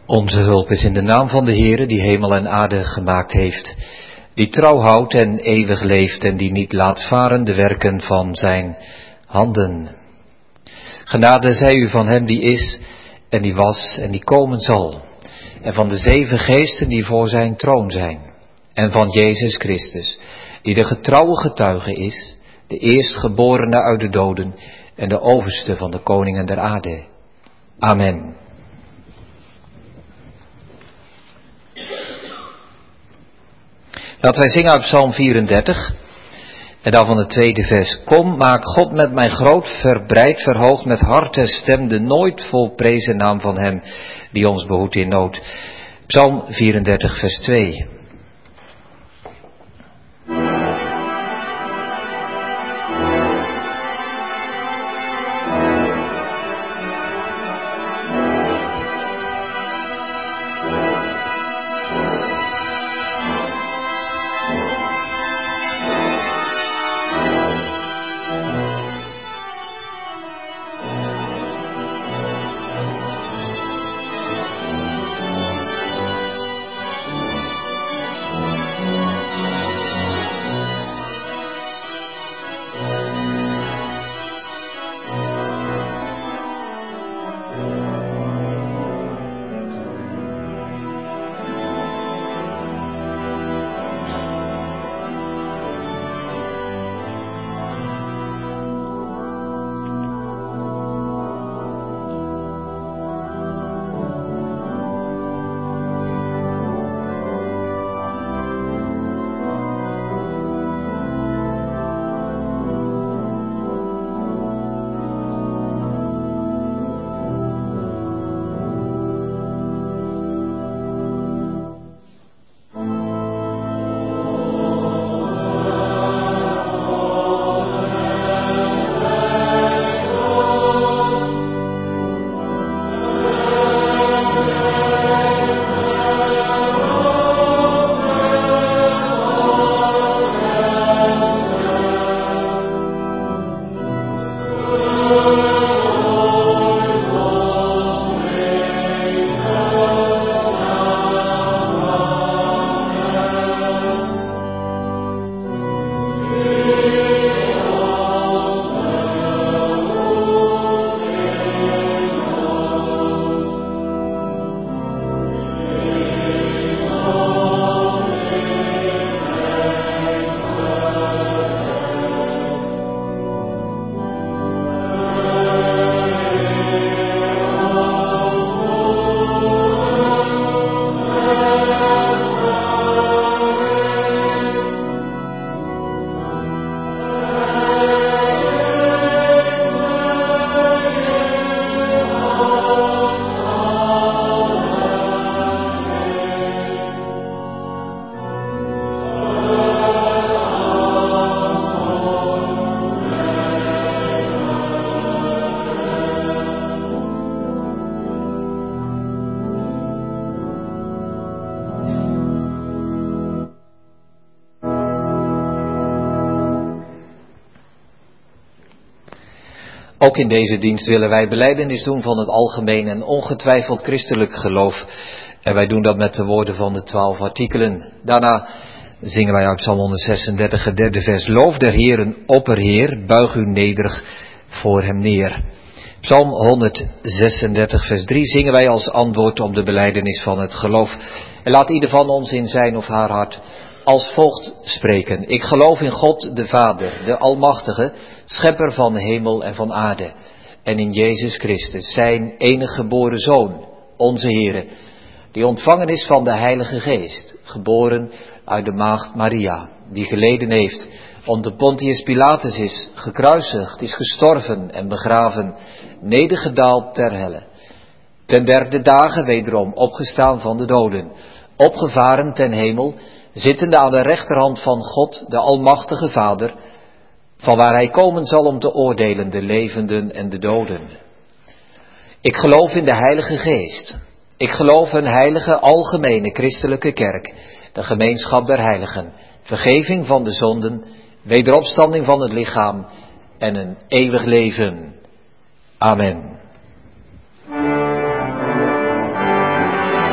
Onze hulp is in de naam van de Heere die hemel en aarde gemaakt heeft, die trouw houdt en eeuwig leeft en die niet laat varen de werken van zijn handen. Genade zij u van hem die is en die was en die komen zal, en van de 7 geesten die voor zijn troon zijn, en van Jezus Christus, die de getrouwe getuige is, de eerstgeborene uit de doden en de overste van de koningen der aarde. Amen. Laten wij zingen uit Psalm 34 en dan van het 2e vers. Kom, maak God met mij groot, verbreid, verhoogd met hart en stem de nooit volprezen naam van hem die ons behoedt in nood. Psalm 34 vers 2. Ook in deze dienst willen wij belijdenis doen van het algemeen en ongetwijfeld christelijk geloof. En wij doen dat met de woorden van de 12 artikelen. Daarna zingen wij uit Psalm 136, het 3e vers. Loof der Heeren, opperheer, buig u nederig voor hem neer. Psalm 136 vers 3 zingen wij als antwoord op de belijdenis van het geloof. En laat ieder van ons in zijn of haar hart als volgt spreken. Ik geloof in God de Vader, de Almachtige, schepper van hemel en van aarde. En in Jezus Christus, zijn enige geboren Zoon, onze Heere, die ontvangen is van de Heilige Geest, geboren uit de maagd Maria, die geleden heeft, onder Pontius Pilatus is gekruisigd, is gestorven en begraven, nedergedaald ter helle. Ten 3e dagen wederom opgestaan van de doden, opgevaren ten hemel, zittende aan de rechterhand van God, de Almachtige Vader, vanwaar hij komen zal om te oordelen de levenden en de doden. Ik geloof in de Heilige Geest. Ik geloof een heilige, algemene christelijke kerk, de gemeenschap der heiligen, vergeving van de zonden, wederopstanding van het lichaam en een eeuwig leven. Amen.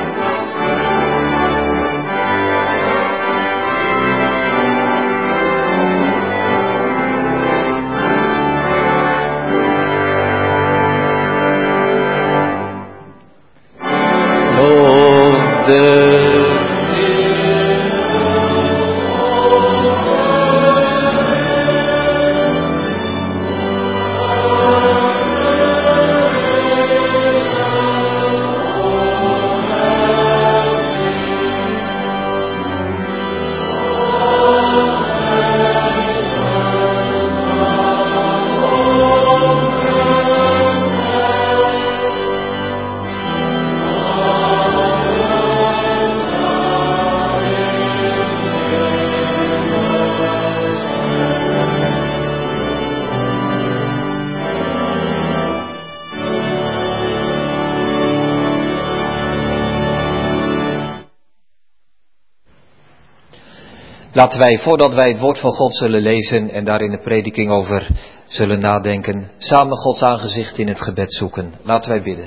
Laten wij, voordat wij het woord van God zullen lezen en daar in de prediking over zullen nadenken, samen Gods aangezicht in het gebed zoeken. Laten wij bidden.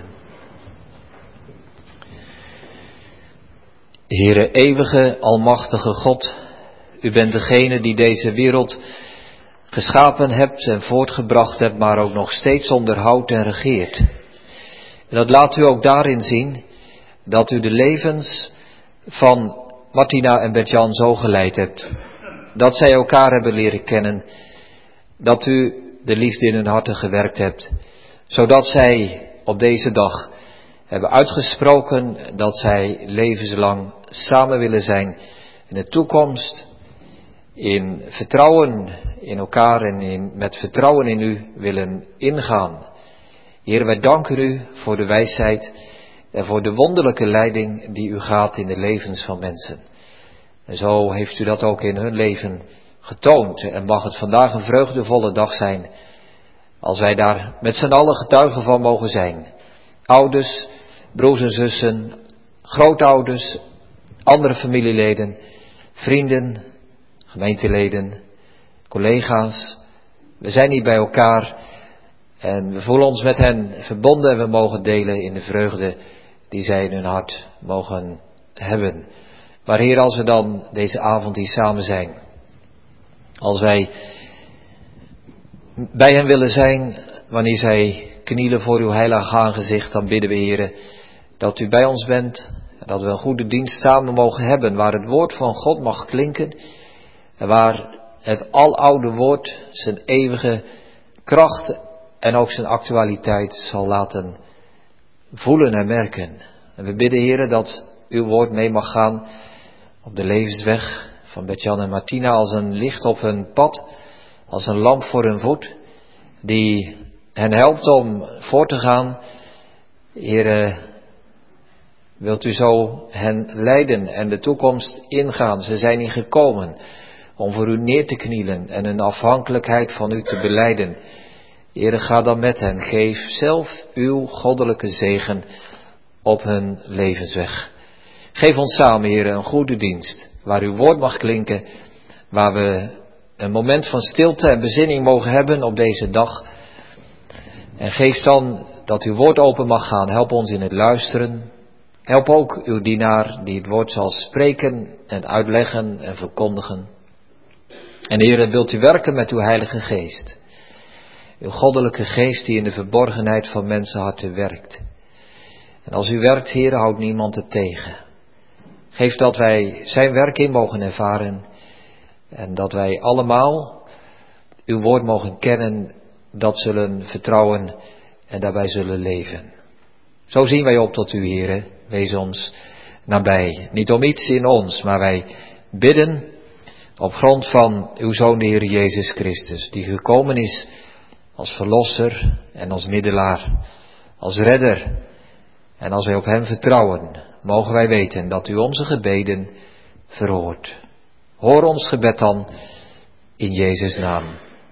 Heere eeuwige, almachtige God, u bent degene die deze wereld geschapen hebt en voortgebracht hebt, maar ook nog steeds onderhoudt en regeert. En dat laat u ook daarin zien dat u de levens van Martina en Bert-Jan zo geleid hebt, dat zij elkaar hebben leren kennen, dat u de liefde in hun harten gewerkt hebt, zodat zij op deze dag hebben uitgesproken dat zij levenslang samen willen zijn in de toekomst, in vertrouwen in elkaar en met vertrouwen in u willen ingaan. Heer, wij danken u voor de wijsheid en voor de wonderlijke leiding die u gaat in de levens van mensen. En zo heeft u dat ook in hun leven getoond. En mag het vandaag een vreugdevolle dag zijn, als wij daar met z'n allen getuigen van mogen zijn. Ouders, broers en zussen, grootouders, andere familieleden, vrienden, gemeenteleden, collega's. We zijn hier bij elkaar en we voelen ons met hen verbonden en we mogen delen in de vreugde die zij in hun hart mogen hebben. Maar Heer, als we dan deze avond hier samen zijn, als wij bij hen willen zijn, wanneer zij knielen voor uw heilige aangezicht, dan bidden we, Heer, dat u bij ons bent, en dat we een goede dienst samen mogen hebben, waar het woord van God mag klinken, en waar het aloude woord zijn eeuwige kracht en ook zijn actualiteit zal laten voelen en merken. En we bidden, Heer, dat uw woord mee mag gaan op de levensweg van Bert-Jan en Martina als een licht op hun pad, als een lamp voor hun voet, die hen helpt om voor te gaan. Heer, wilt u zo hen leiden en de toekomst ingaan? Ze zijn hier gekomen om voor u neer te knielen en hun afhankelijkheid van u te belijden. Heer, ga dan met hen. Geef zelf uw goddelijke zegen op hun levensweg. Geef ons samen, Heer, een goede dienst, waar uw woord mag klinken, waar we een moment van stilte en bezinning mogen hebben op deze dag. En geef dan dat uw woord open mag gaan. Help ons in het luisteren. Help ook uw dienaar die het woord zal spreken en uitleggen en verkondigen. En Heer, wilt u werken met uw Heilige Geest. Uw goddelijke geest die in de verborgenheid van mensenharten werkt. En als u werkt, Heer, houdt niemand het tegen. Geef dat wij zijn werk in mogen ervaren. En dat wij allemaal uw woord mogen kennen, dat zullen vertrouwen en daarbij zullen leven. Zo zien wij op tot u, Heer. Wees ons nabij. Niet om iets in ons, maar wij bidden op grond van uw Zoon, de Heer Jezus Christus, die gekomen is als verlosser en als middelaar, als redder. En als wij op hem vertrouwen, mogen wij weten dat u onze gebeden verhoort. Hoor ons gebed dan in Jezus' naam.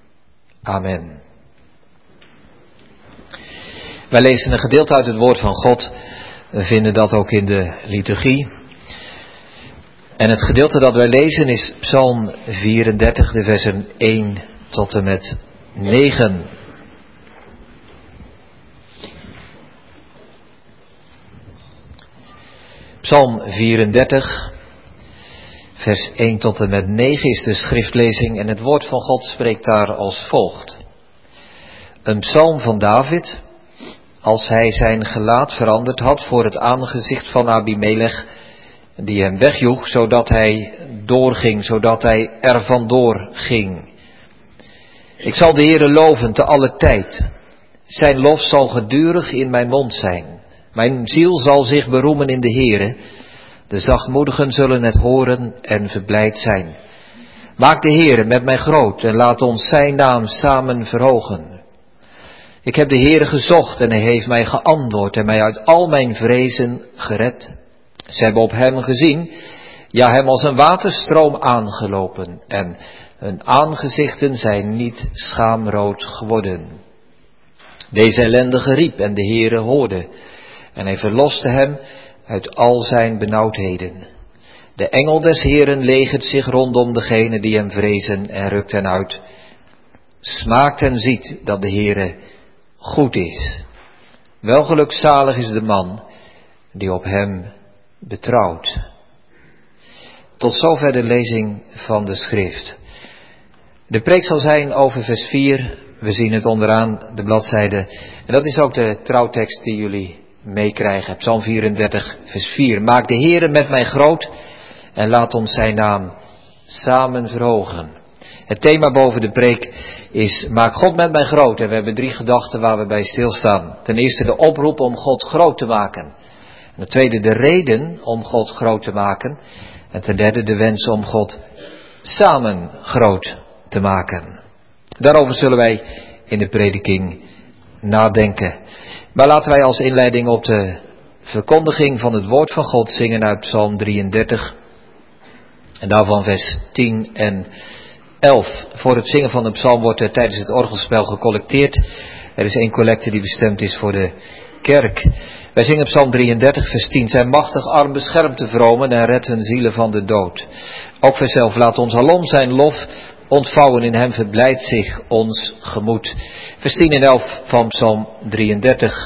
Amen. Wij lezen een gedeelte uit het woord van God. We vinden dat ook in de liturgie. En het gedeelte dat wij lezen is Psalm 34, de versen 1 tot en met 9. Psalm 34, vers 1 tot en met 9 is de schriftlezing en het woord van God spreekt daar als volgt. Een psalm van David, als hij zijn gelaat veranderd had voor het aangezicht van Abimelech, die hem wegjoeg, zodat hij doorging, zodat hij er vandoor ging. Ik zal de Heere loven te alle tijd. Zijn lof zal gedurig in mijn mond zijn. Mijn ziel zal zich beroemen in de Heere. De zachtmoedigen zullen het horen en verblijd zijn. Maak de Heere met mij groot en laat ons zijn naam samen verhogen. Ik heb de Heere gezocht en hij heeft mij geantwoord en mij uit al mijn vrezen gered. Ze hebben op hem gezien, ja hem als een waterstroom aangelopen en hun aangezichten zijn niet schaamrood geworden. Deze ellendige riep en de Heere hoorde en hij verloste hem uit al zijn benauwdheden. De engel des Heeren legert zich rondom degenen die hem vrezen en rukt hen uit. Smaakt en ziet dat de Heere goed is. Welgelukzalig is de man die op hem betrouwt. Tot zover de lezing van de schrift. De preek zal zijn over vers 4. We zien het onderaan de bladzijde. En dat is ook de trouwtekst die jullie meekrijgen. Psalm 34 vers 4. Maak de Heere met mij groot en laat ons zijn naam samen verhogen. Het thema boven de preek is maak God met mij groot. En we hebben 3 gedachten waar we bij stilstaan. Ten eerste de oproep om God groot te maken. En ten tweede de reden om God groot te maken. En ten derde de wens om God samen groot te maken. Daarover zullen wij in de prediking nadenken. Maar laten wij als inleiding op de verkondiging van het woord van God zingen uit Psalm 33. En daarvan vers 10 en 11. Voor het zingen van de psalm wordt er tijdens het orgelspel gecollecteerd. Er is 1 collecte die bestemd is voor de kerk. Wij zingen Psalm 33 vers 10. Zijn machtig arm beschermt de vromen en redt hun zielen van de dood. Ook vers 11. Laat ons alom zijn lof ontvouwen, in hem verblijdt zich ons gemoed. Vers 10 en 11 van Psalm 33.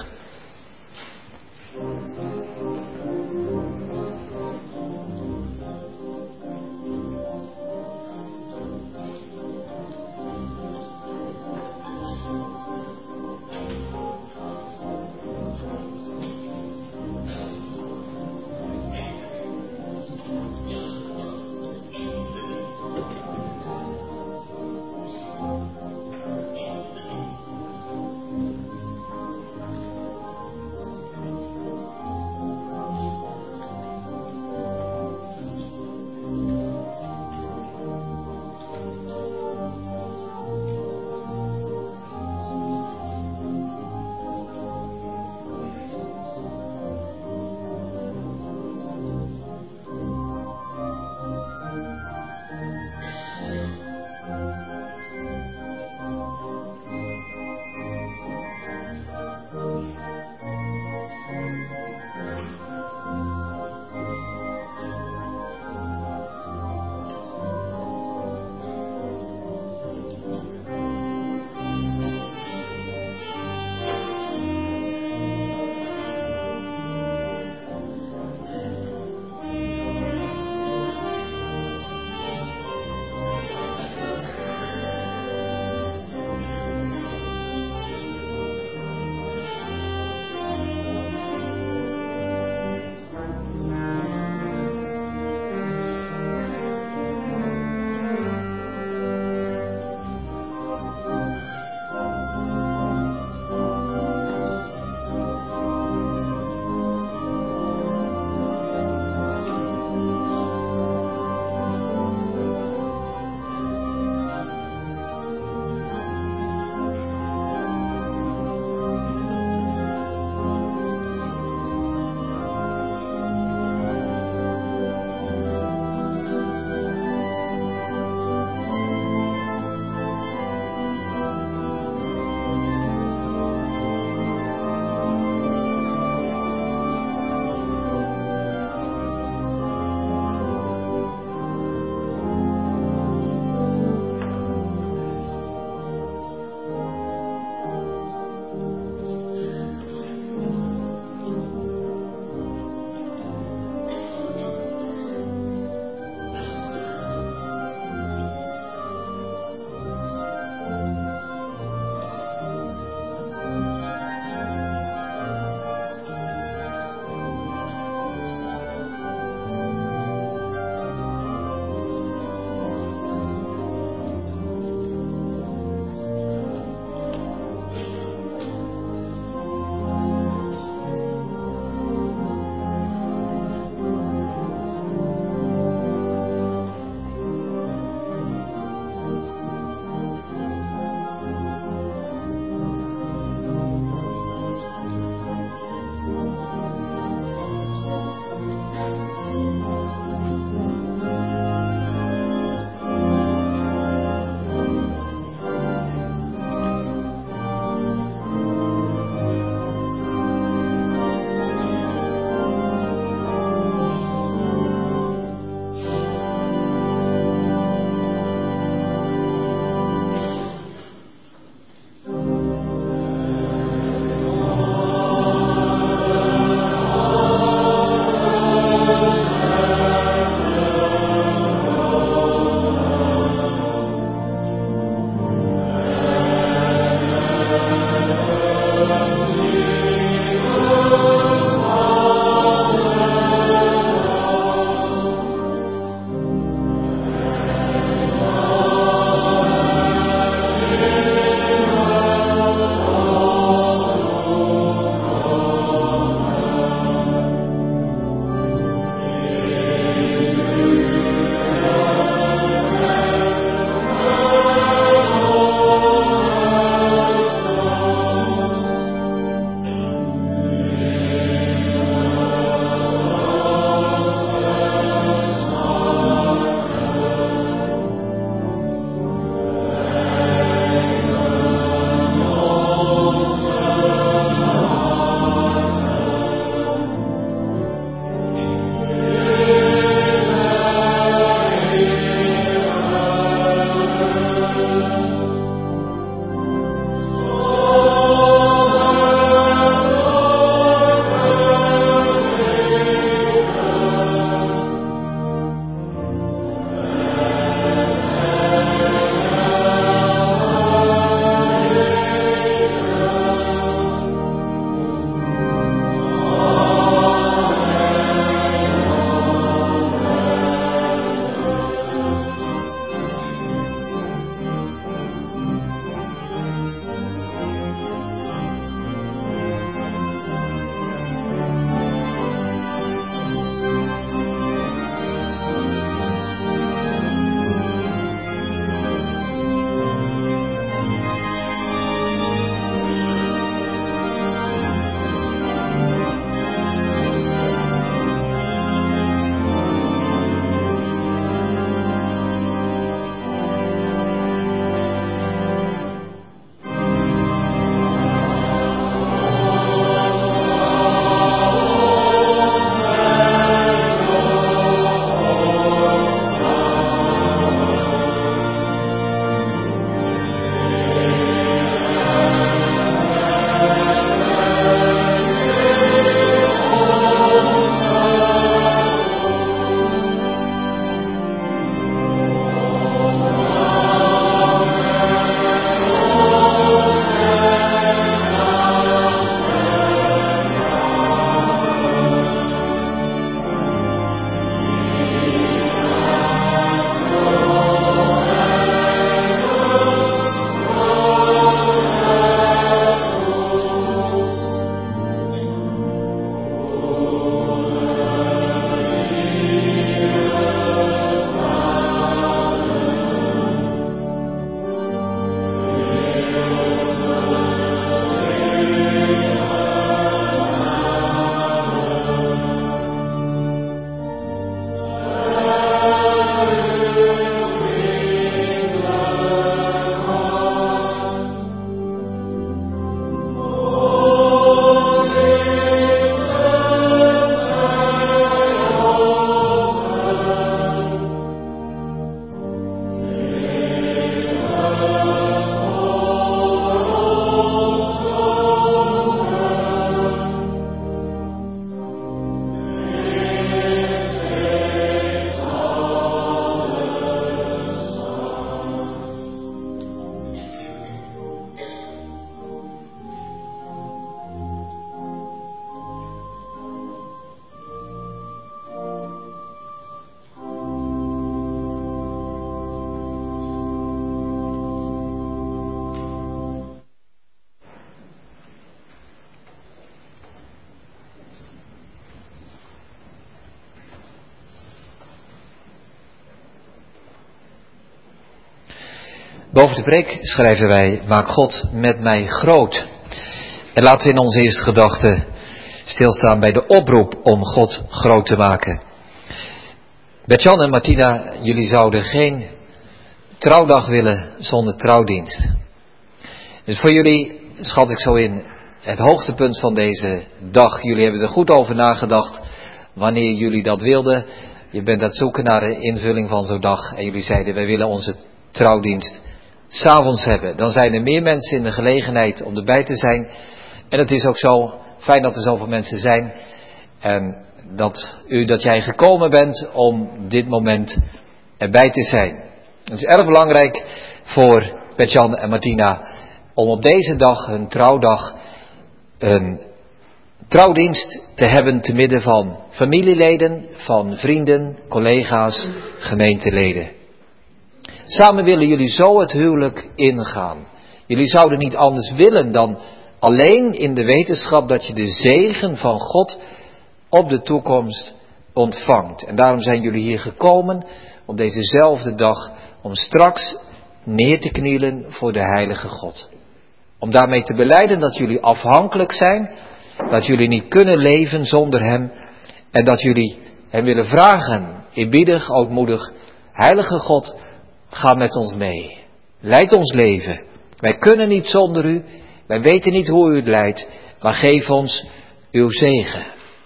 Boven de preek schrijven wij: maak God met mij groot. En laten we in onze eerste gedachte stilstaan bij de oproep om God groot te maken. Bert-Jan en Martina, jullie zouden geen trouwdag willen zonder trouwdienst. Dus voor jullie schat ik zo in het hoogtepunt van deze dag. Jullie hebben er goed over nagedacht wanneer jullie dat wilden. Je bent aan het zoeken naar de invulling van zo'n dag. En jullie zeiden: wij willen onze trouwdienst 's avonds hebben. Dan zijn er meer mensen in de gelegenheid om erbij te zijn. En het is ook zo fijn dat er zoveel mensen zijn. En dat jij gekomen bent om dit moment erbij te zijn. Het is erg belangrijk voor Bert-Jan en Martina om op deze dag, hun trouwdag, een trouwdienst te hebben te midden van familieleden, van vrienden, collega's, gemeenteleden. Samen willen jullie zo het huwelijk ingaan. Jullie zouden niet anders willen dan alleen in de wetenschap dat je de zegen van God op de toekomst ontvangt. En daarom zijn jullie hier gekomen op dezezelfde dag om straks neer te knielen voor de heilige God. Om daarmee te belijden dat jullie afhankelijk zijn, dat jullie niet kunnen leven zonder Hem en dat jullie Hem willen vragen, eerbiedig, ootmoedig: heilige God, ga met ons mee. Leid ons leven. Wij kunnen niet zonder U, wij weten niet hoe U het leidt, maar geef ons uw zegen.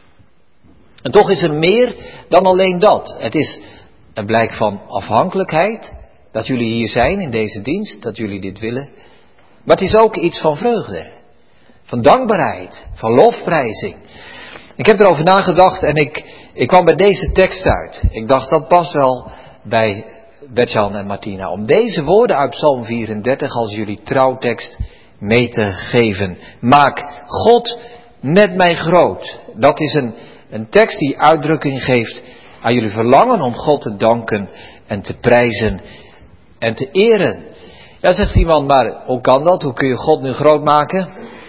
En toch is er meer dan alleen dat. Het is een blijk van afhankelijkheid, dat jullie hier zijn in deze dienst, dat jullie dit willen. Maar het is ook iets van vreugde, van dankbaarheid, van lofprijzing. Ik heb erover nagedacht en ik kwam bij deze tekst uit. Ik dacht, dat past wel bij Bert-Jan en Martina, om deze woorden uit Psalm 34 als jullie trouwtekst mee te geven. Maak God met mij groot. Dat is een tekst die uitdrukking geeft aan jullie verlangen om God te danken en te prijzen en te eren. Ja, zegt iemand, maar hoe kan dat? Hoe kun je God nu groot maken?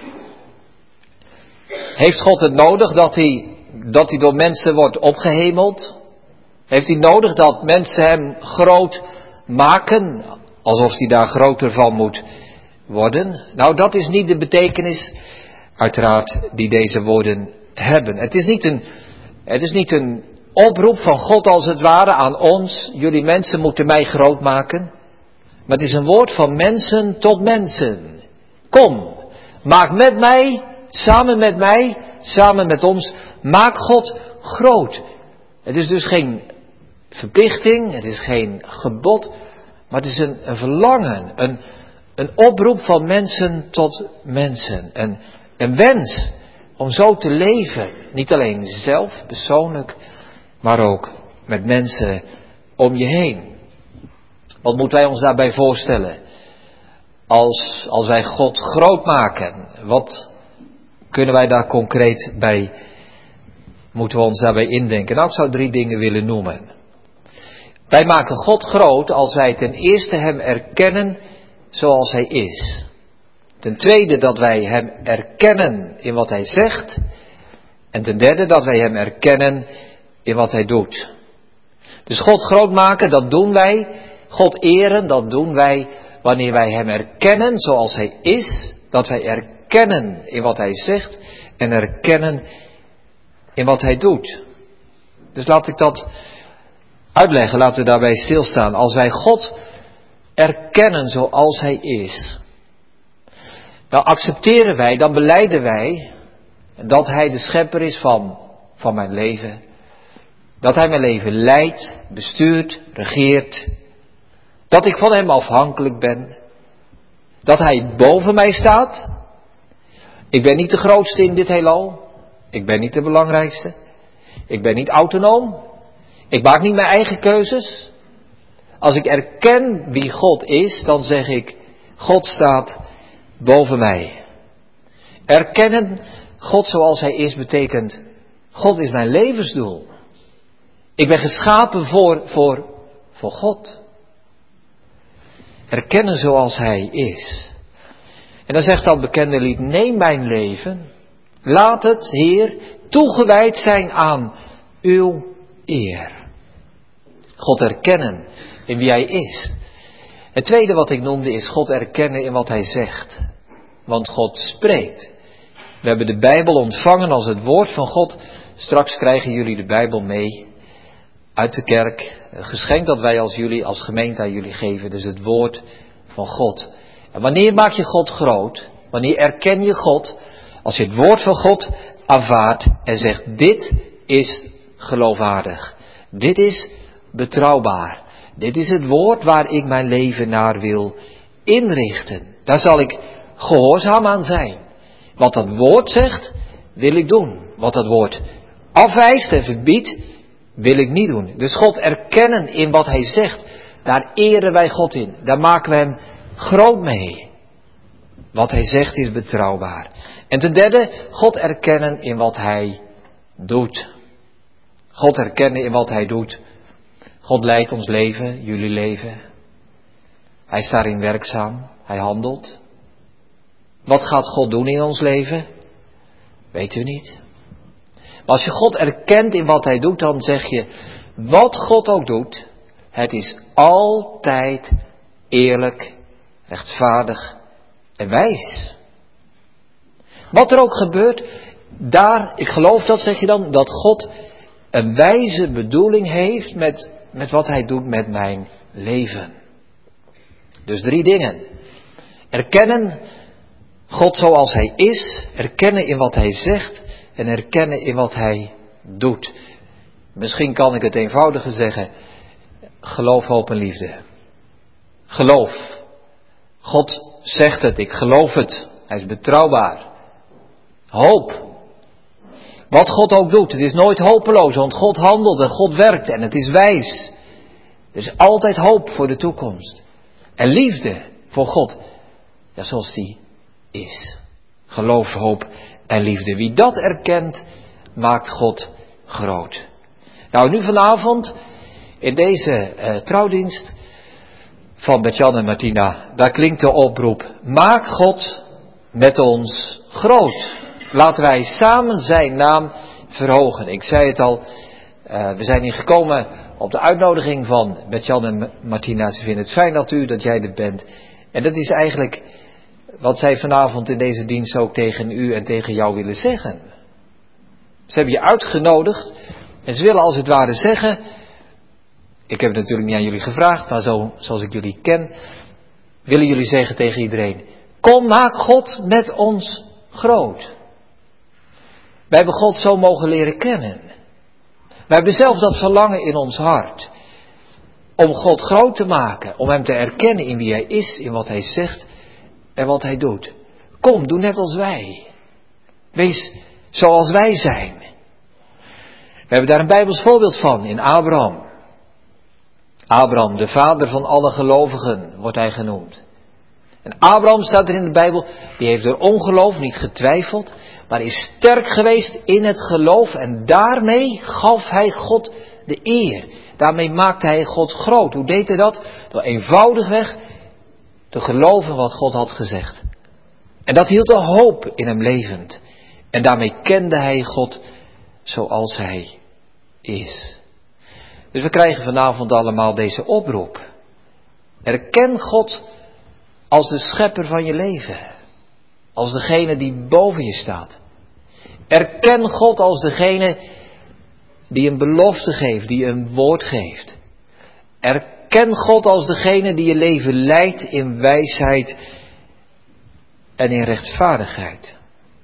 Heeft God het nodig dat hij door mensen wordt opgehemeld? Heeft hij nodig dat mensen hem groot maken, alsof hij daar groter van moet worden? Nou, dat is niet de betekenis, uiteraard, die deze woorden hebben. Het is niet een oproep van God als het ware aan ons: jullie mensen moeten mij groot maken. Maar het is een woord van mensen tot mensen. Kom, maak met mij, samen met ons, maak God groot. Het is dus geen verplichting, het is geen gebod, maar het is een verlangen, een oproep van mensen tot mensen. Een wens om zo te leven, niet alleen zelf, persoonlijk, maar ook met mensen om je heen. Wat moeten wij ons daarbij voorstellen? Als wij God groot maken, wat kunnen wij daar concreet bij, moeten we ons daarbij indenken? Nou, ik zou 3 dingen willen noemen. Wij maken God groot als wij ten eerste Hem erkennen zoals Hij is. Ten tweede dat wij Hem erkennen in wat Hij zegt. En ten derde dat wij Hem erkennen in wat Hij doet. Dus God groot maken, dat doen wij. God eren, dat doen wij wanneer wij Hem erkennen zoals Hij is. Dat wij erkennen in wat Hij zegt en erkennen in wat Hij doet. Dus laat ik dat uitleggen, laten we daarbij stilstaan. Als wij God erkennen zoals Hij is, dan accepteren wij, dan belijden wij dat Hij de schepper is van mijn leven. Dat Hij mijn leven leidt, bestuurt, regeert. Dat ik van Hem afhankelijk ben. Dat Hij boven mij staat. Ik ben niet de grootste in dit heelal. Ik ben niet de belangrijkste. Ik ben niet autonoom. Ik maak niet mijn eigen keuzes. Als ik erken wie God is, dan zeg ik: God staat boven mij. Erkennen God zoals Hij is betekent: God is mijn levensdoel. Ik ben geschapen voor God. Erkennen zoals Hij is. En dan zegt dat bekende lied: neem mijn leven, laat het, Heer, toegewijd zijn aan uw eer. God erkennen in wie Hij is. Het tweede wat ik noemde is God erkennen in wat hij zegt. Want God spreekt. We hebben de Bijbel ontvangen als het woord van God. Straks krijgen jullie de Bijbel mee uit de kerk. Een geschenk dat wij als gemeente aan jullie geven. Dus het woord van God. En wanneer maak je God groot? Wanneer erken je God? Als je het woord van God aanvaardt en zegt, dit is geloofwaardig. Dit is betrouwbaar. Dit is het woord waar ik mijn leven naar wil inrichten. Daar zal ik gehoorzaam aan zijn. Wat dat woord zegt, wil ik doen. Wat dat woord afwijst en verbiedt, wil ik niet doen. Dus God erkennen in wat hij zegt, daar eren wij God in. Daar maken we hem groot mee. Wat hij zegt is betrouwbaar. En ten derde, God erkennen in wat hij doet. God erkennen in wat hij doet. God leidt ons leven, jullie leven. Hij is daarin werkzaam, hij handelt. Wat gaat God doen in ons leven? Weet u niet. Maar als je God erkent in wat hij doet, dan zeg je, wat God ook doet, het is altijd eerlijk, rechtvaardig en wijs. Wat er ook gebeurt, ik geloof dat, zeg je dan, dat God een wijze bedoeling heeft met wat hij doet met mijn leven. Dus 3 dingen. Erkennen God zoals hij is, erkennen in wat hij zegt en erkennen in wat hij doet. Misschien kan ik het eenvoudiger zeggen, geloof, hoop en liefde. Geloof. God zegt het, ik geloof het. Hij is betrouwbaar. Hoop. Wat God ook doet, het is nooit hopeloos, want God handelt en God werkt en het is wijs. Er is altijd hoop voor de toekomst. En liefde voor God, ja, zoals die is. Geloof, hoop en liefde. Wie dat erkent, maakt God groot. Nou, nu vanavond, in deze trouwdienst van Bert-Jan en Martina, daar klinkt de oproep, maak God met ons groot. Laten wij samen zijn naam verhogen. Ik zei het al, we zijn hier gekomen op de uitnodiging van Bert-Jan en Martina. Ze vinden het fijn dat jij er bent. En dat is eigenlijk wat zij vanavond in deze dienst ook tegen u en tegen jou willen zeggen. Ze hebben je uitgenodigd en ze willen als het ware zeggen, ik heb het natuurlijk niet aan jullie gevraagd, maar zoals ik jullie ken, willen jullie zeggen tegen iedereen, kom, maak God met ons groot. Wij hebben God zo mogen leren kennen. Wij hebben zelf dat verlangen in ons hart. Om God groot te maken. Om hem te erkennen in wie hij is, in wat hij zegt en wat hij doet. Kom, doe net als wij. Wees zoals wij zijn. We hebben daar een Bijbels voorbeeld van in Abraham. Abraham, de vader van alle gelovigen, wordt hij genoemd. En Abraham staat er in de Bijbel, die heeft door ongeloof niet getwijfeld, maar is sterk geweest in het geloof en daarmee gaf hij God de eer. Daarmee maakte hij God groot. Hoe deed hij dat? Door eenvoudigweg te geloven wat God had gezegd. En dat hield de hoop in hem levend. En daarmee kende hij God zoals hij is. Dus we krijgen vanavond allemaal deze oproep. Erken God als de schepper van je leven. Als degene die boven je staat. Erken God als degene die een belofte geeft, die een woord geeft. Erken God als degene die je leven leidt in wijsheid en in rechtvaardigheid.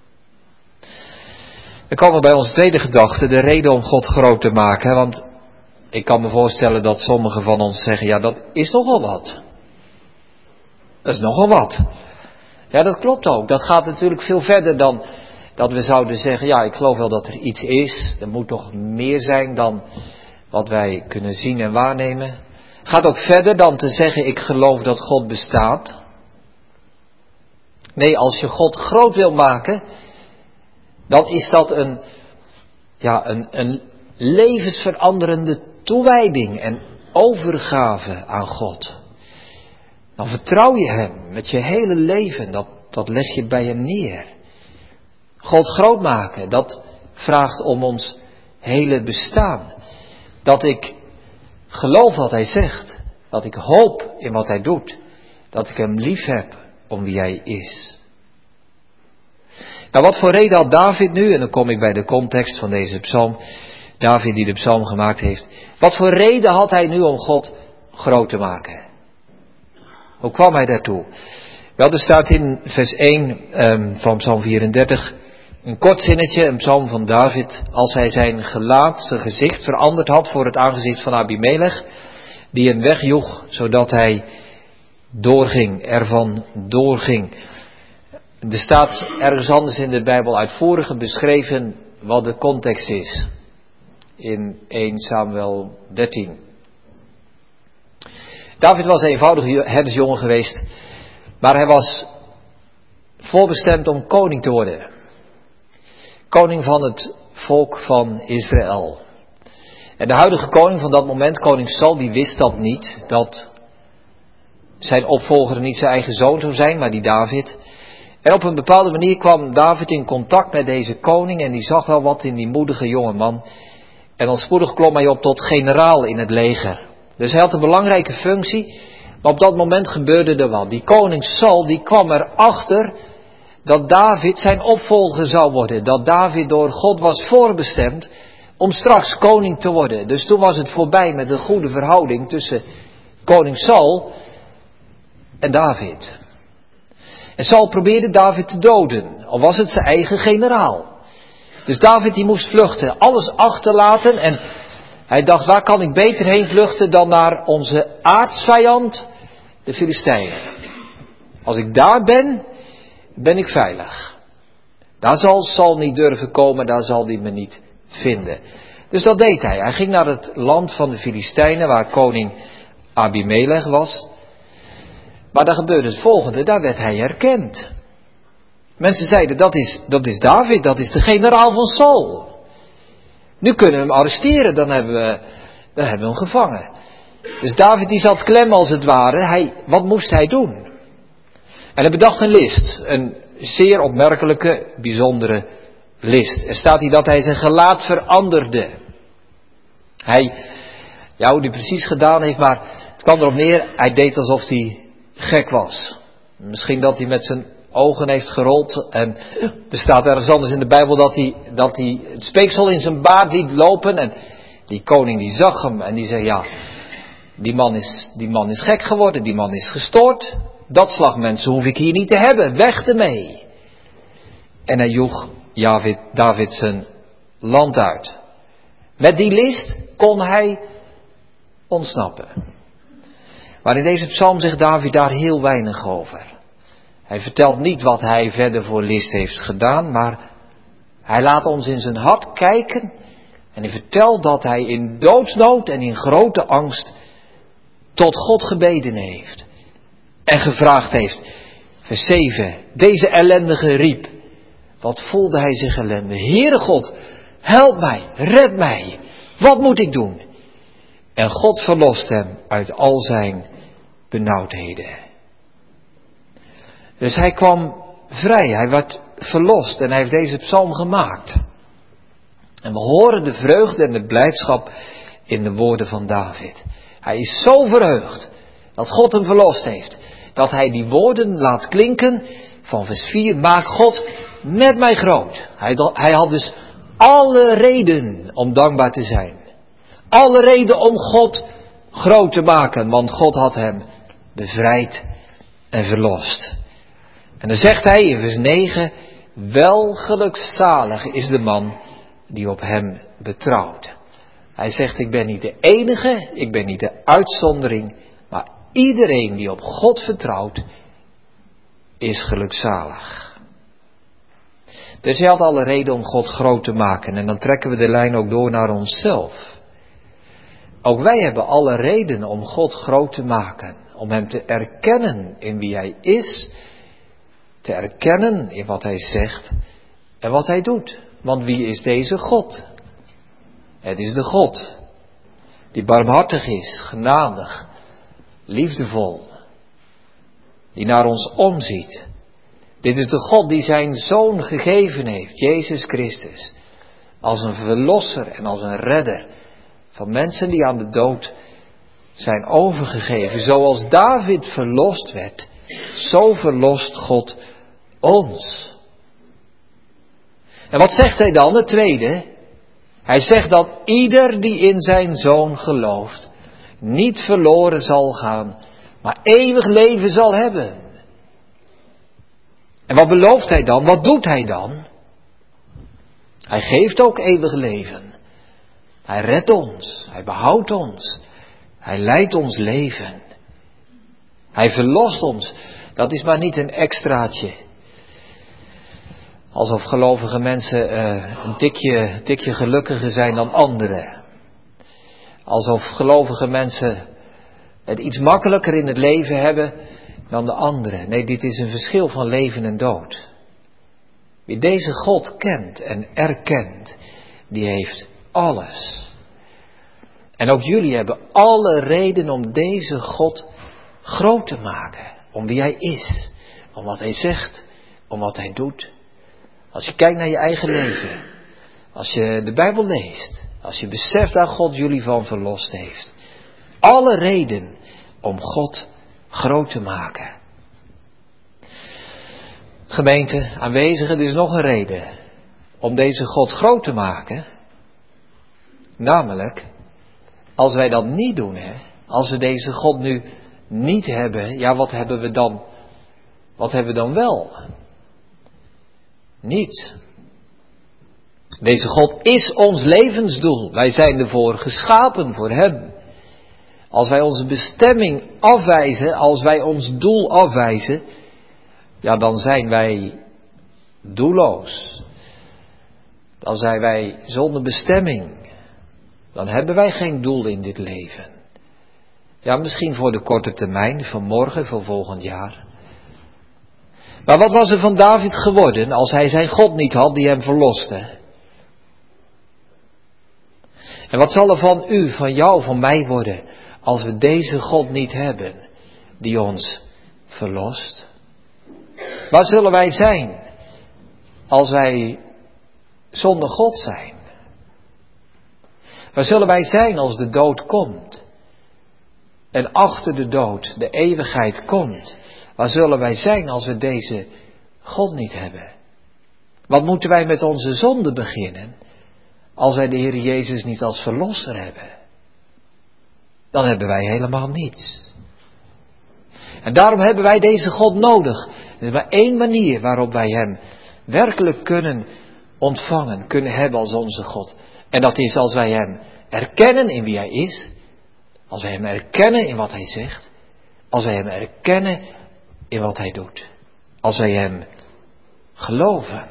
Dan komen we bij onze tweede gedachte, de reden om God groot te maken. Want ik kan me voorstellen dat sommigen van ons zeggen, ja, dat is nogal wat. Dat is nogal wat. Ja, dat klopt ook. Dat gaat natuurlijk veel verder dan dat we zouden zeggen, ja, ik geloof wel dat er iets is. Er moet toch meer zijn dan wat wij kunnen zien en waarnemen. Het gaat ook verder dan te zeggen, ik geloof dat God bestaat. Nee, als je God groot wil maken, dan is dat een levensveranderende toewijding en overgave aan God. Dan vertrouw je hem met je hele leven, dat leg je bij hem neer. God groot maken, dat vraagt om ons hele bestaan. Dat ik geloof wat hij zegt. Dat ik hoop in wat hij doet. Dat ik hem lief heb om wie hij is. Nou, wat voor reden had David nu, en dan kom ik bij de context van deze psalm, David die de psalm gemaakt heeft. Wat voor reden had hij nu om God groot te maken? Hoe kwam hij daartoe? Wel, er staat in vers 1 van psalm 34 een kort zinnetje, een psalm van David, als hij zijn gelaat, zijn gezicht veranderd had voor het aangezicht van Abimelech, die hem wegjoeg, zodat hij ervan doorging. Er staat ergens anders in de Bijbel uitvoeriger beschreven wat de context is. In 1 Samuel 13. David was een eenvoudige herdersjongen geweest, maar hij was voorbestemd om koning te worden. Koning van het volk van Israël. En de huidige koning van dat moment, koning Saul, die wist dat niet, dat zijn opvolger niet zijn eigen zoon zou zijn, maar die David. En op een bepaalde manier kwam David in contact met deze koning en die zag wel wat in die moedige jonge man. En al spoedig klom hij op tot generaal in het leger. Dus hij had een belangrijke functie, maar op dat moment gebeurde er wat. Die koning Saul, die kwam erachter dat David zijn opvolger zou worden. Dat David door God was voorbestemd om straks koning te worden. Dus toen was het voorbij met een goede verhouding tussen koning Saul en David. En Saul probeerde David te doden, al was het zijn eigen generaal. Dus David die moest vluchten, alles achterlaten en hij dacht, waar kan ik beter heen vluchten dan naar onze aartsvijand, de Filistijnen. Als ik daar ben, ben ik veilig. Daar zal Saul niet durven komen, daar zal hij me niet vinden. Dus dat deed hij. Hij ging naar het land van de Filistijnen, waar koning Abimelech was. Maar daar gebeurde het volgende, daar werd hij herkend. Mensen zeiden, dat is David, dat is de generaal van Saul. Nu kunnen we hem arresteren, dan hebben we hem gevangen. Dus David die zat klem als het ware, wat moest hij doen? En hij bedacht een list, een zeer opmerkelijke, bijzondere list. Er staat hier dat hij zijn gelaat veranderde. Hoe hij precies gedaan heeft, maar het kwam erop neer, hij deed alsof hij gek was. Misschien dat hij met zijn ogen heeft gerold en er staat ergens anders in de Bijbel dat hij het speeksel in zijn baard liet lopen en die koning die zag hem en die zei die man is gek geworden, die man is gestoord, dat slag mensen hoef ik hier niet te hebben, weg ermee. En hij joeg David zijn land uit. Met die list kon hij ontsnappen. Maar in deze psalm zegt David daar heel weinig over. Hij vertelt niet wat hij verder voor list heeft gedaan, maar hij laat ons in zijn hart kijken en hij vertelt dat hij in doodsnood en in grote angst tot God gebeden heeft en gevraagd heeft. Vers 7, deze ellendige riep. Wat voelde hij zich ellendig? Heere God, help mij, red mij. Wat moet ik doen? En God verlost hem uit al zijn benauwdheden. Dus hij kwam vrij, hij werd verlost en hij heeft deze psalm gemaakt. En we horen de vreugde en de blijdschap in de woorden van David. Hij is zo verheugd dat God hem verlost heeft, dat hij die woorden laat klinken van vers 4, maak God met mij groot. Hij had dus alle reden om dankbaar te zijn. Alle reden om God groot te maken, want God had hem bevrijd en verlost. En dan zegt hij in vers 9, wel gelukzalig is de man die op hem betrouwt. Hij zegt, ik ben niet de enige, ik ben niet de uitzondering, maar iedereen die op God vertrouwt, is gelukzalig. Dus hij had alle reden om God groot te maken. En dan trekken we de lijn ook door naar onszelf. Ook wij hebben alle reden om God groot te maken. Om hem te erkennen in wie hij is. Te erkennen in wat hij zegt en wat hij doet. Want wie is deze God? Het is de God die barmhartig is, genadig, liefdevol. Die naar ons omziet. Dit is de God die zijn Zoon gegeven heeft, Jezus Christus. Als een verlosser en als een redder van mensen die aan de dood zijn overgegeven. Zoals David verlost werd, zo verlost God ons. En wat zegt hij dan, het tweede? Hij zegt dat ieder die in zijn Zoon gelooft, niet verloren zal gaan, maar eeuwig leven zal hebben. En wat belooft hij dan? Wat doet hij dan? Hij geeft ook eeuwig leven. Hij redt ons. Hij behoudt ons. Hij leidt ons leven. Hij verlost ons. Dat is maar niet een extraatje. Alsof gelovige mensen een tikje gelukkiger zijn dan anderen. Alsof gelovige mensen het iets makkelijker in het leven hebben dan de anderen. Nee, dit is een verschil van leven en dood. Wie deze God kent en erkent, die heeft alles. En ook jullie hebben alle reden om deze God groot te maken. Om wie hij is, om wat hij zegt, om wat hij doet. Als je kijkt naar je eigen leven, als je de Bijbel leest, als je beseft daar God jullie van verlost heeft. Alle reden om God groot te maken. Gemeente, aanwezigen, er is nog een reden om deze God groot te maken. Namelijk, als wij dat niet doen, als we deze God nu niet hebben, ja, wat hebben we dan? Wat hebben we dan wel? Niets. Deze God is ons levensdoel. Wij zijn ervoor geschapen, voor Hem. Als wij onze bestemming afwijzen, als wij ons doel afwijzen, ja, dan zijn wij doelloos. Dan zijn wij zonder bestemming. Dan hebben wij geen doel in dit leven. Ja, misschien voor de korte termijn, van morgen, voor volgend jaar. Maar wat was er van David geworden als hij zijn God niet had die hem verloste? En wat zal er van u, van jou, van mij worden als we deze God niet hebben die ons verlost? Waar zullen wij zijn als wij zonder God zijn? Waar zullen wij zijn als de dood komt? En achter de dood de eeuwigheid komt. Waar zullen wij zijn als we deze God niet hebben? Wat moeten wij met onze zonde beginnen als wij de Heer Jezus niet als verlosser hebben? Dan hebben wij helemaal niets. En daarom hebben wij deze God nodig. Er is maar één manier waarop wij Hem werkelijk kunnen ontvangen, kunnen hebben als onze God. En dat is als wij Hem erkennen in wie Hij is. Als wij Hem erkennen in wat Hij zegt. Als wij Hem erkennen in wat Hij doet. Als wij Hem geloven.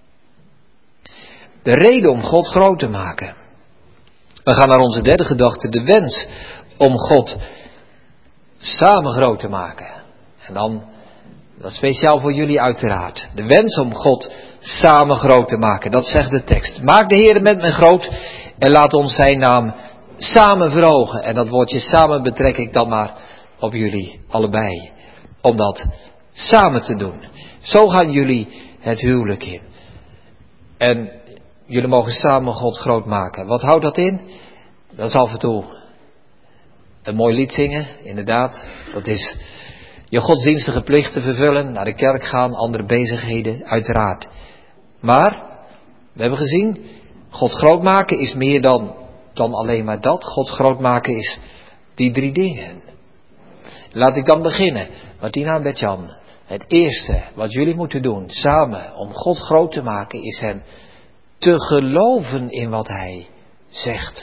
De reden om God groot te maken. We gaan naar onze derde gedachte. De wens om God samen groot te maken. En dan, dat is speciaal voor jullie uiteraard. De wens om God samen groot te maken. Dat zegt de tekst. Maak de Heer met mij groot en laat ons zijn naam samen verhogen. En dat woordje samen betrek ik dan maar op jullie allebei. Om dat samen te doen. Zo gaan jullie het huwelijk in. En jullie mogen samen God groot maken. Wat houdt dat in? Dat is af en toe een mooi lied zingen, inderdaad. Dat is je godsdienstige plichten vervullen, naar de kerk gaan, andere bezigheden, uiteraard. Maar, we hebben gezien, God groot maken is meer dan alleen maar dat. God groot maken is die drie dingen. Laat ik dan beginnen. Martina en Bert-Jan, het eerste wat jullie moeten doen, samen, om God groot te maken, is Hem te geloven in wat Hij zegt.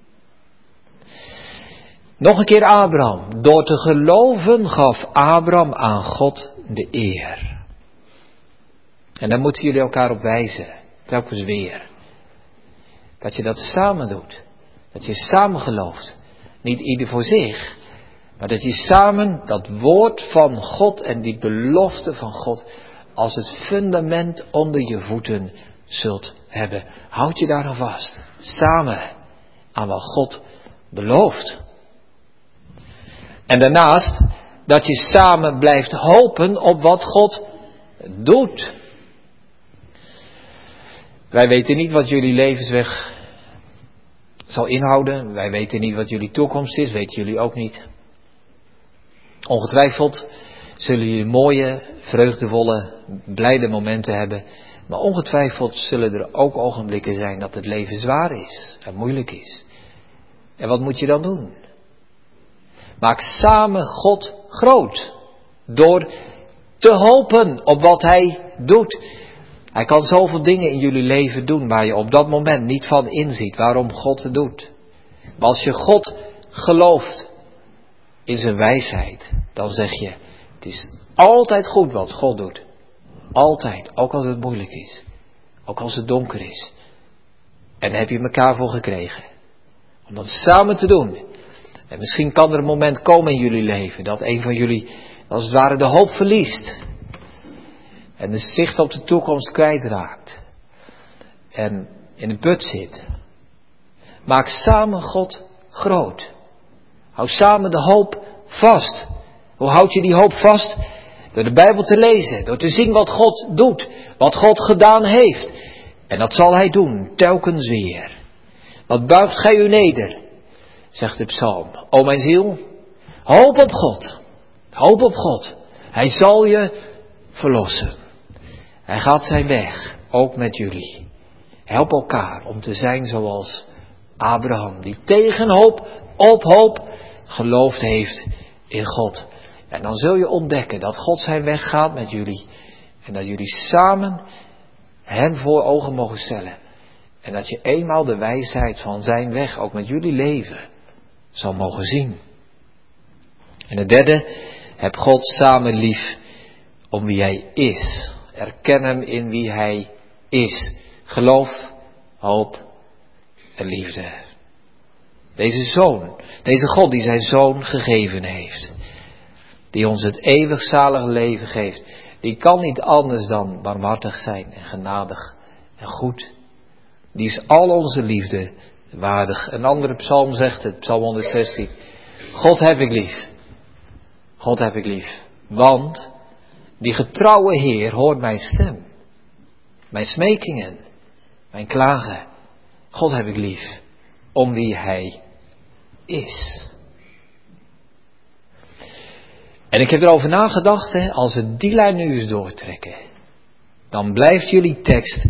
Nog een keer Abraham. Door te geloven gaf Abraham aan God de eer. En dan moeten jullie elkaar op wijzen. Telkens weer. Dat je dat samen doet. Dat je samen gelooft. Niet ieder voor zich. Maar dat je samen dat woord van God en die belofte van God als het fundament onder je voeten zult hebben. Houd je daar aan vast. Samen aan wat God belooft. En daarnaast dat je samen blijft hopen op wat God doet. Wij weten niet wat jullie levensweg zal inhouden. Wij weten niet wat jullie toekomst is, weten jullie ook niet. Ongetwijfeld zullen jullie mooie, vreugdevolle, blijde momenten hebben. Maar ongetwijfeld zullen er ook ogenblikken zijn dat het leven zwaar is en moeilijk is. En wat moet je dan doen? Maak samen God groot. Door te hopen op wat Hij doet. Hij kan zoveel dingen in jullie leven doen waar je op dat moment niet van inziet waarom God het doet. Maar als je God gelooft in zijn wijsheid, dan zeg je, het is altijd goed wat God doet. Altijd, ook als het moeilijk is. Ook als het donker is. En daar heb je elkaar voor gekregen. Om dat samen te doen. En misschien kan er een moment komen in jullie leven dat een van jullie als het ware de hoop verliest. En de zicht op de toekomst kwijtraakt. En in de put zit. Maak samen God groot. Hou samen de hoop vast. Hoe houd je die hoop vast? Door de Bijbel te lezen. Door te zien wat God doet. Wat God gedaan heeft. En dat zal Hij doen. Telkens weer. Wat buigt gij u neder? Zegt de psalm. O mijn ziel. Hoop op God. Hoop op God. Hij zal je verlossen. Hij gaat zijn weg. Ook met jullie. Help elkaar om te zijn zoals Abraham. Die tegen hoop op hoop geloofd heeft in God. En dan zul je ontdekken dat God zijn weg gaat met jullie. En dat jullie samen Hem voor ogen mogen stellen. En dat je eenmaal de wijsheid van zijn weg ook met jullie leven zal mogen zien. En het derde, heb God samen lief om wie Hij is. Erken Hem in wie Hij is. Geloof, hoop en liefde. Deze Zoon, deze God die zijn Zoon gegeven heeft. Die ons het eeuwig zalige leven geeft. Die kan niet anders dan barmhartig zijn en genadig en goed. Die is al onze liefde waardig. Een andere psalm zegt het, psalm 116. God heb ik lief. God heb ik lief. Want die getrouwe Heer hoort mijn stem. Mijn smekingen. Mijn klagen. God heb ik lief. Om wie Hij is. En ik heb erover nagedacht, als we die lijn nu eens doortrekken. Dan blijft jullie tekst,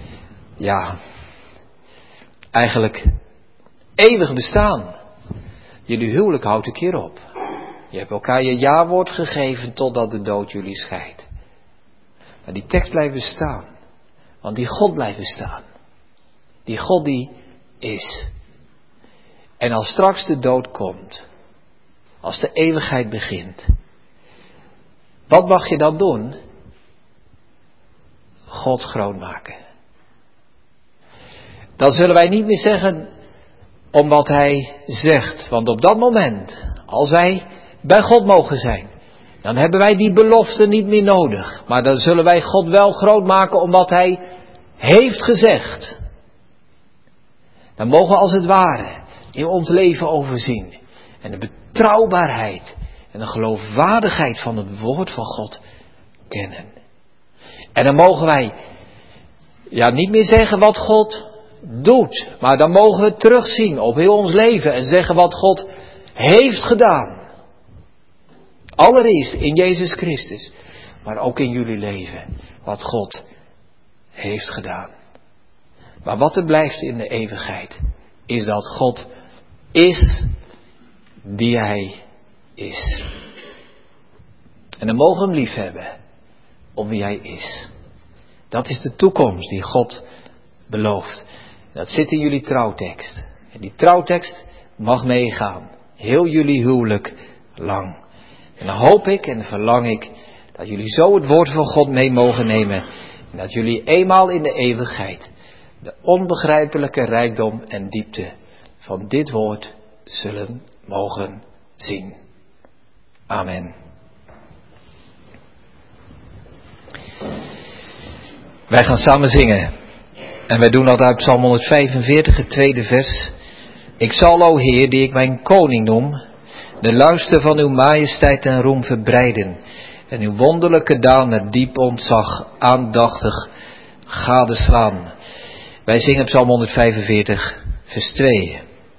eigenlijk eeuwig bestaan. Jullie huwelijk houdt een keer op. Je hebt elkaar je ja-woord gegeven totdat de dood jullie scheidt. Maar die tekst blijft bestaan. Want die God blijft bestaan. Die God die is. En als straks de dood komt. Als de eeuwigheid begint. Wat mag je dan doen? God groot maken. Dan zullen wij niet meer zeggen om wat Hij zegt. Want op dat moment, als wij bij God mogen zijn, dan hebben wij die belofte niet meer nodig. Maar dan zullen wij God wel groot maken om wat Hij heeft gezegd. Dan mogen we als het ware in ons leven overzien. En de betrouwbaarheid en de geloofwaardigheid van het woord van God kennen. En dan mogen wij niet meer zeggen wat God doet. Maar dan mogen we terugzien op heel ons leven en zeggen wat God heeft gedaan. Allereerst in Jezus Christus. Maar ook in jullie leven. Wat God heeft gedaan. Maar wat er blijft in de eeuwigheid. Is dat God is die Hij is. En dan mogen we Hem lief hebben. Om wie Hij is. Dat is de toekomst die God belooft. Dat zit in jullie trouwtekst. En die trouwtekst mag meegaan. Heel jullie huwelijk lang. En dan hoop ik en verlang ik dat jullie zo het woord van God mee mogen nemen. En dat jullie eenmaal in de eeuwigheid de onbegrijpelijke rijkdom en diepte van dit woord zullen mogen zien. Amen. Wij gaan samen zingen. En wij doen dat uit Psalm 145, het tweede vers. Ik zal, o Heer, die ik mijn koning noem, de luister van uw majesteit en roem verbreiden. En uw wonderlijke daad met diep ontzag aandachtig gadeslaan. Wij zingen Psalm 145, vers 2.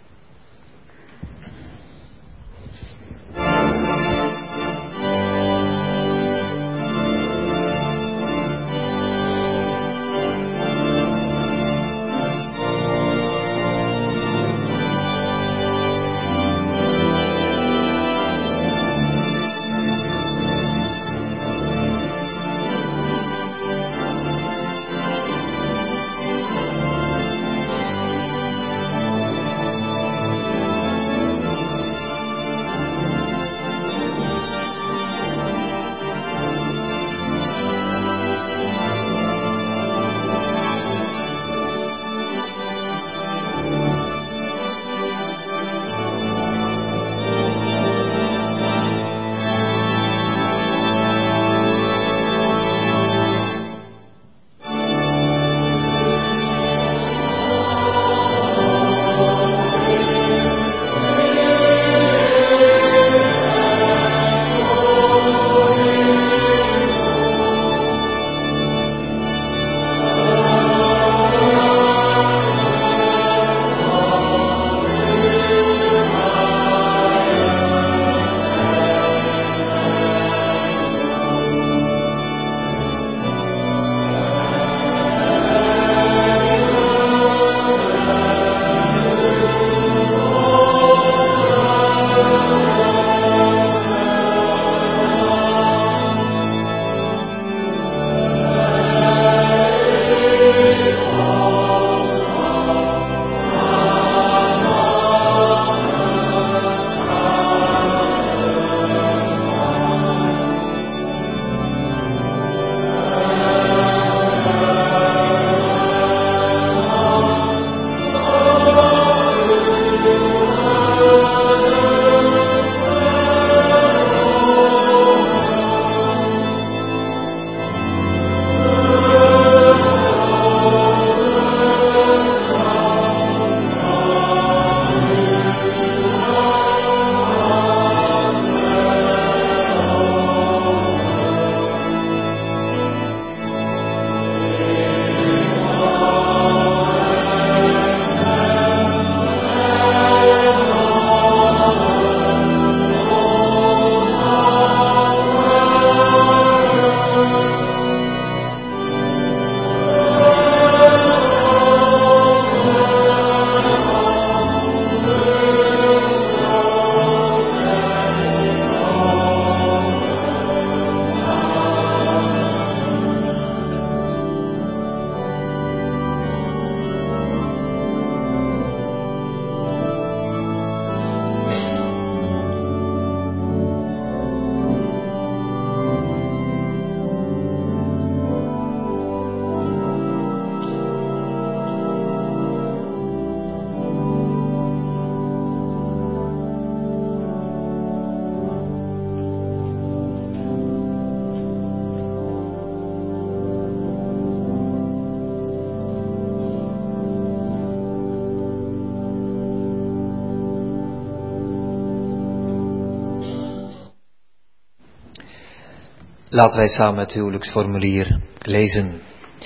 Laten wij samen het huwelijksformulier lezen.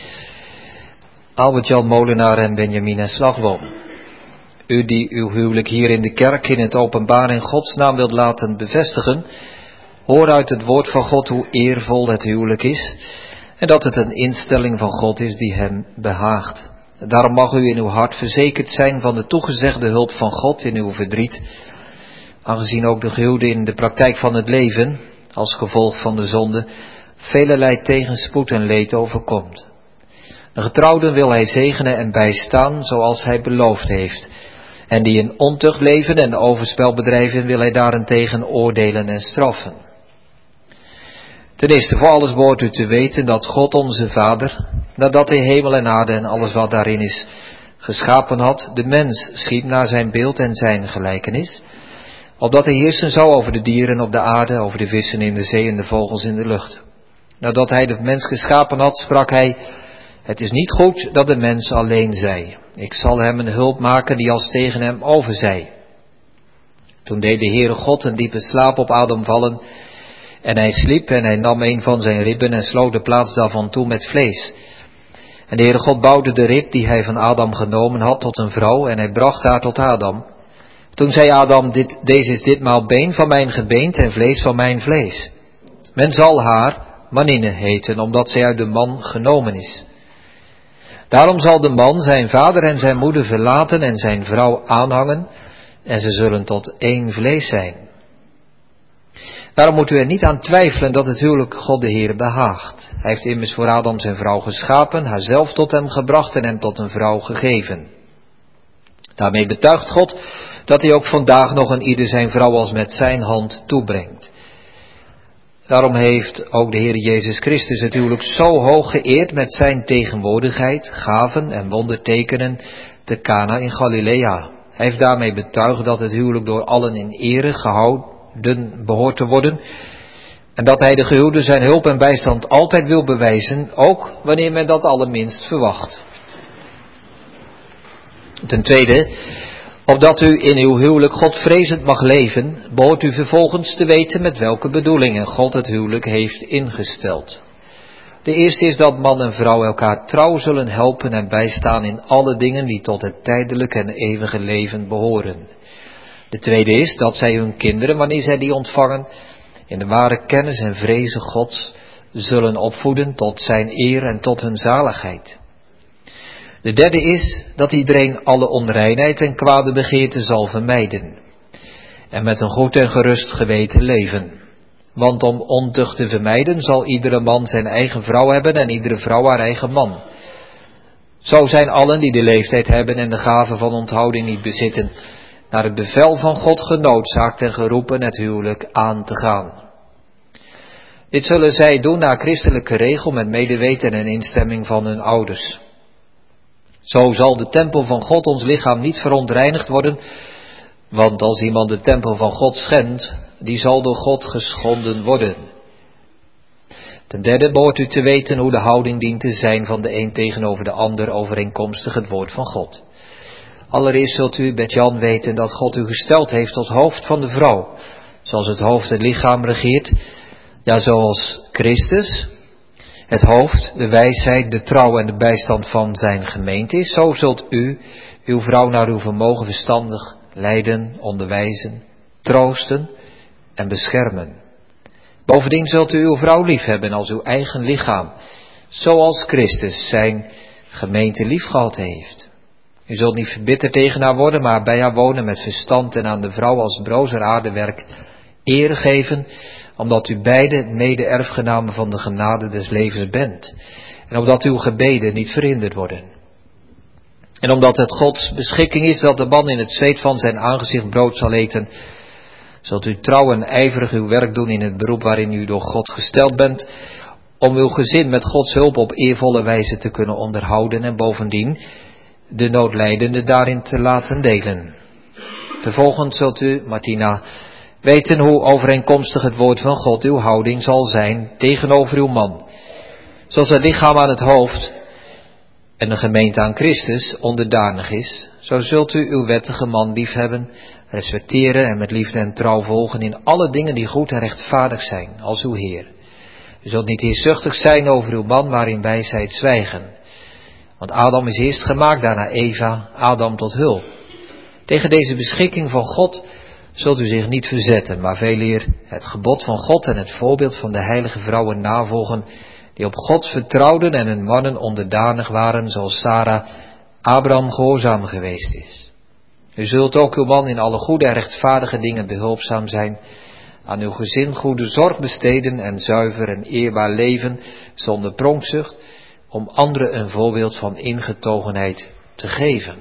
Albert-Jan Molenaar en Benjamin Slagboom. U die uw huwelijk hier in de kerk in het openbaar in Gods naam wilt laten bevestigen, hoor uit het woord van God hoe eervol het huwelijk is en dat het een instelling van God is die hem behaagt. Daarom mag u in uw hart verzekerd zijn van de toegezegde hulp van God in uw verdriet, aangezien ook de gehuwde in de praktijk van het leven, als gevolg van de zonde, velerlei tegenspoed en leed overkomt. De getrouwden wil hij zegenen en bijstaan zoals hij beloofd heeft. En die in ontucht leven en overspel bedrijven wil hij daarentegen oordelen en straffen. Ten eerste voor alles behoort u te weten dat God onze Vader, nadat hij hemel en aarde en alles wat daarin is geschapen had, de mens schiep naar zijn beeld en zijn gelijkenis, opdat hij heersen zou over de dieren op de aarde, over de vissen in de zee en de vogels in de lucht. Nadat hij de mens geschapen had, sprak hij: het is niet goed dat de mens alleen zij. Ik zal hem een hulp maken die als tegen hem overzij. Toen deed de Heere God een diepe slaap op Adam vallen, en hij sliep en hij nam een van zijn ribben en sloot de plaats daarvan toe met vlees. En de Heere God bouwde de rib die hij van Adam genomen had tot een vrouw en hij bracht haar tot Adam. Toen zei Adam, deze is ditmaal been van mijn gebeente en vlees van mijn vlees. Men zal haar manine heten, omdat zij uit de man genomen is. Daarom zal de man zijn vader en zijn moeder verlaten en zijn vrouw aanhangen en ze zullen tot één vlees zijn. Daarom moet u er niet aan twijfelen dat het huwelijk God de Heer behaagt. Hij heeft immers voor Adam zijn vrouw geschapen, haar zelf tot hem gebracht en hem tot een vrouw gegeven. Daarmee betuigt God dat hij ook vandaag nog een ieder zijn vrouw als met zijn hand toebrengt. Daarom heeft ook de Heer Jezus Christus het huwelijk zo hoog geëerd met zijn tegenwoordigheid, gaven en wondertekenen te Cana in Galilea. Hij heeft daarmee betuigd dat het huwelijk door allen in ere gehouden behoort te worden en dat hij de gehuwde zijn hulp en bijstand altijd wil bewijzen, ook wanneer men dat allerminst verwacht. Ten tweede, opdat u in uw huwelijk Godvrezend mag leven, behoort u vervolgens te weten met welke bedoelingen God het huwelijk heeft ingesteld. De eerste is dat man en vrouw elkaar trouw zullen helpen en bijstaan in alle dingen die tot het tijdelijke en eeuwige leven behoren. De tweede is dat zij hun kinderen, wanneer zij die ontvangen, in de ware kennis en vrezen Gods zullen opvoeden tot zijn eer en tot hun zaligheid. De derde is dat iedereen alle onreinheid en kwade begeerte zal vermijden en met een goed en gerust geweten leven. Want om ontucht te vermijden zal iedere man zijn eigen vrouw hebben en iedere vrouw haar eigen man. Zo zijn allen die de leeftijd hebben en de gave van onthouding niet bezitten, naar het bevel van God genoodzaakt en geroepen het huwelijk aan te gaan. Dit zullen zij doen naar christelijke regel met medeweten en instemming van hun ouders. Zo zal de tempel van God, ons lichaam, niet verontreinigd worden, want als iemand de tempel van God schendt, die zal door God geschonden worden. Ten derde behoort u te weten hoe de houding dient te zijn van de een tegenover de ander overeenkomstig het woord van God. Allereerst zult u met Jan weten dat God u gesteld heeft tot hoofd van de vrouw, zoals het hoofd het lichaam regeert, ja zoals Christus het hoofd, de wijsheid, de trouw en de bijstand van zijn gemeente is, zo zult u uw vrouw naar uw vermogen verstandig leiden, onderwijzen, troosten en beschermen. Bovendien zult u uw vrouw lief hebben als uw eigen lichaam, zoals Christus zijn gemeente liefgehad heeft. U zult niet verbitterd tegen haar worden, maar bij haar wonen met verstand en aan de vrouw als brozer aardewerk eer geven, omdat u beide mede-erfgenamen van de genade des levens bent. En omdat uw gebeden niet verhinderd worden. En omdat het Gods beschikking is dat de man in het zweet van zijn aangezicht brood zal eten, zult u trouw en ijverig uw werk doen in het beroep waarin u door God gesteld bent, om uw gezin met Gods hulp op eervolle wijze te kunnen onderhouden en bovendien de noodlijdende daarin te laten delen. Vervolgens zult u, Martina, weten hoe overeenkomstig het woord van God uw houding zal zijn tegenover uw man. Zoals het lichaam aan het hoofd en de gemeente aan Christus onderdanig is, zo zult u uw wettige man liefhebben, respecteren en met liefde en trouw volgen in alle dingen die goed en rechtvaardig zijn, als uw Heer. U zult niet heerschzuchtig zijn over uw man, maar in wijsheid zwijgen. Want Adam is eerst gemaakt, daarna Eva, Adam tot hulp. Tegen deze beschikking van God zult u zich niet verzetten, maar veeleer het gebod van God en het voorbeeld van de heilige vrouwen navolgen, die op God vertrouwden en hun mannen onderdanig waren, zoals Sarah Abraham gehoorzaam geweest is. U zult ook uw man in alle goede en rechtvaardige dingen behulpzaam zijn, aan uw gezin goede zorg besteden en zuiver en eerbaar leven, zonder pronkzucht, om anderen een voorbeeld van ingetogenheid te geven.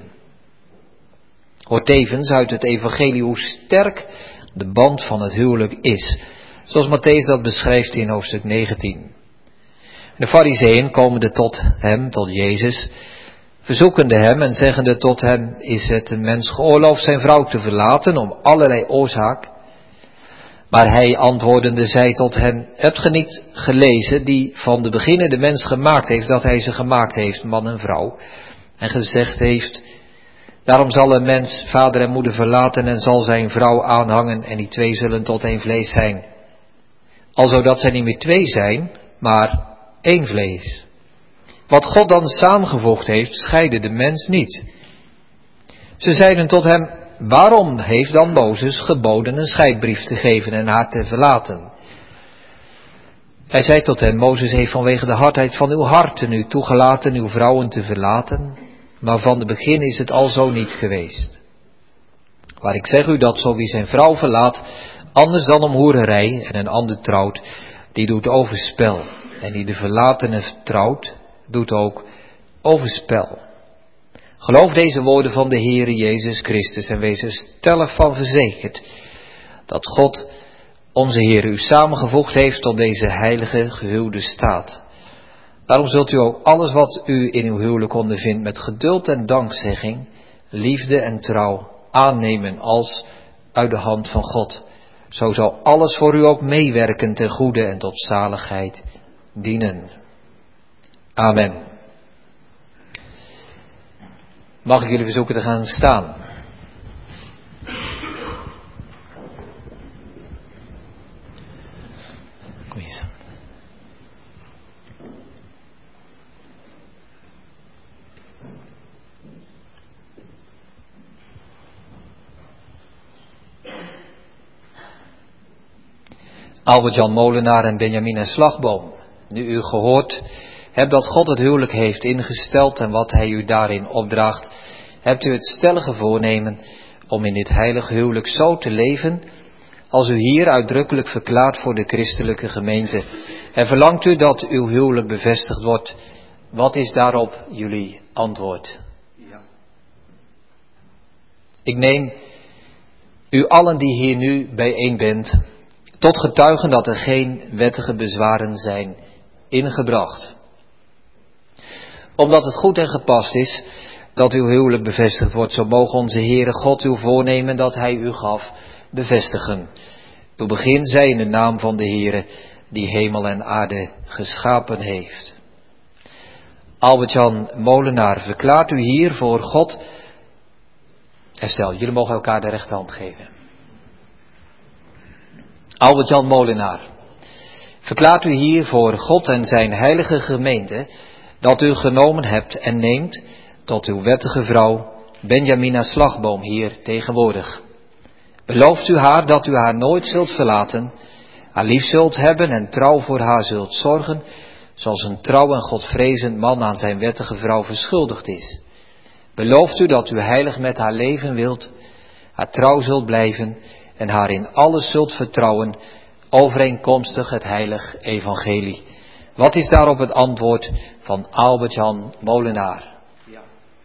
Hoort tevens uit het evangelie hoe sterk de band van het huwelijk is, zoals Mattheüs dat beschrijft in hoofdstuk 19. De Farizeeën komende tot hem, tot Jezus, verzoekende hem en zeggende tot hem, is het een mens geoorloofd zijn vrouw te verlaten om allerlei oorzaak? Maar hij antwoordende zei tot hen, hebt ge niet gelezen die van de beginne de mens gemaakt heeft, dat hij ze gemaakt heeft, man en vrouw, en gezegd heeft, daarom zal een mens vader en moeder verlaten en zal zijn vrouw aanhangen en die twee zullen tot één vlees zijn. Alzo dat zij niet meer twee zijn, maar één vlees. Wat God dan samengevoegd heeft, scheide de mens niet. Ze zeiden tot hem, waarom heeft dan Mozes geboden een scheidbrief te geven en haar te verlaten? Hij zei tot hen, Mozes heeft vanwege de hardheid van uw harten u toegelaten uw vrouwen te verlaten, maar van de begin is het al zo niet geweest. Maar ik zeg u dat zo wie zijn vrouw verlaat, anders dan om hoererij en een ander trouwt, die doet overspel. En die de verlatene trouwt, doet ook overspel. Geloof deze woorden van de Heere Jezus Christus en wees er stellig van verzekerd dat God, onze Heer, u samengevoegd heeft tot deze heilige gehuwde staat. Daarom zult u ook alles wat u in uw huwelijk ondervindt met geduld en dankzegging, liefde en trouw aannemen als uit de hand van God. Zo zal alles voor u ook meewerken ten goede en tot zaligheid dienen. Amen. Mag ik jullie verzoeken te gaan staan? Kom eens. Albert-Jan Molenaar en Benjamina Slagboom, nu u gehoord hebt dat God het huwelijk heeft ingesteld en wat hij u daarin opdraagt, hebt u het stellige voornemen om in dit heilige huwelijk zo te leven als u hier uitdrukkelijk verklaart voor de christelijke gemeente. En verlangt u dat uw huwelijk bevestigd wordt? Wat is daarop jullie antwoord? Ja. Ik neem u allen die hier nu bijeen bent tot getuigen dat er geen wettige bezwaren zijn ingebracht. Omdat het goed en gepast is dat uw huwelijk bevestigd wordt, zo mogen onze Heere God uw voornemen dat hij u gaf bevestigen. Uw begin zij in de naam van de Heere die hemel en aarde geschapen heeft. Albert-Jan Molenaar, verklaart u hier voor God. Stel, jullie mogen elkaar de rechterhand geven. Albert-Jan Molenaar, verklaart u hier voor God en zijn heilige gemeente dat u genomen hebt en neemt tot uw wettige vrouw Benjamina Slagboom hier tegenwoordig. Belooft u haar dat u haar nooit zult verlaten, haar lief zult hebben en trouw voor haar zult zorgen, zoals een trouw en godvrezend man aan zijn wettige vrouw verschuldigd is. Belooft u dat u heilig met haar leven wilt, haar trouw zult blijven en haar in alles zult vertrouwen, overeenkomstig het heilig evangelie. Wat is daarop het antwoord van Albert-Jan Molenaar? Ja.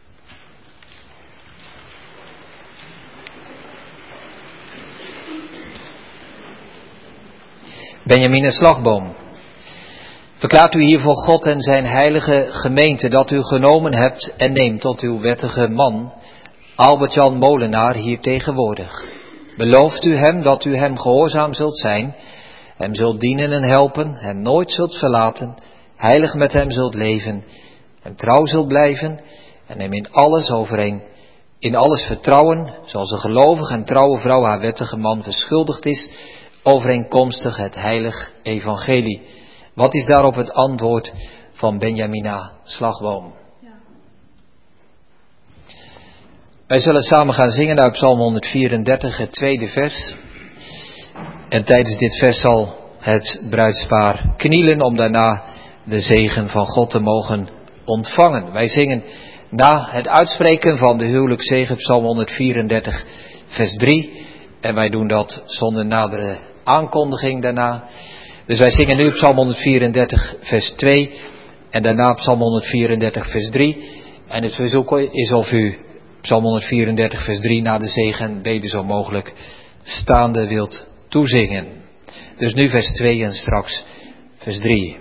Benjamina Slagboom, verklaart u hier voor God en zijn heilige gemeente dat u genomen hebt en neemt tot uw wettige man, Albert-Jan Molenaar, hier tegenwoordig. Belooft u hem dat u hem gehoorzaam zult zijn, hem zult dienen en helpen, hem nooit zult verlaten, heilig met hem zult leven, hem trouw zult blijven en hem in alles vertrouwen, zoals een gelovige en trouwe vrouw haar wettige man verschuldigd is, overeenkomstig het heilig evangelie. Wat is daarop het antwoord van Benjamina Slagboom? Ja. Wij zullen samen gaan zingen uit Psalm 134, het tweede vers. En tijdens dit vers zal het bruidspaar knielen om daarna de zegen van God te mogen ontvangen. Wij zingen na het uitspreken van de huwelijkszegen Psalm 134, vers 3. En wij doen dat zonder nadere aankondiging daarna. Dus wij zingen nu Psalm 134, vers 2 en daarna Psalm 134, vers 3. En het verzoek is of u Psalm 134, vers 3 na de zegenbede zo mogelijk staande wilt toezingen. Dus nu vers 2 en straks vers 3.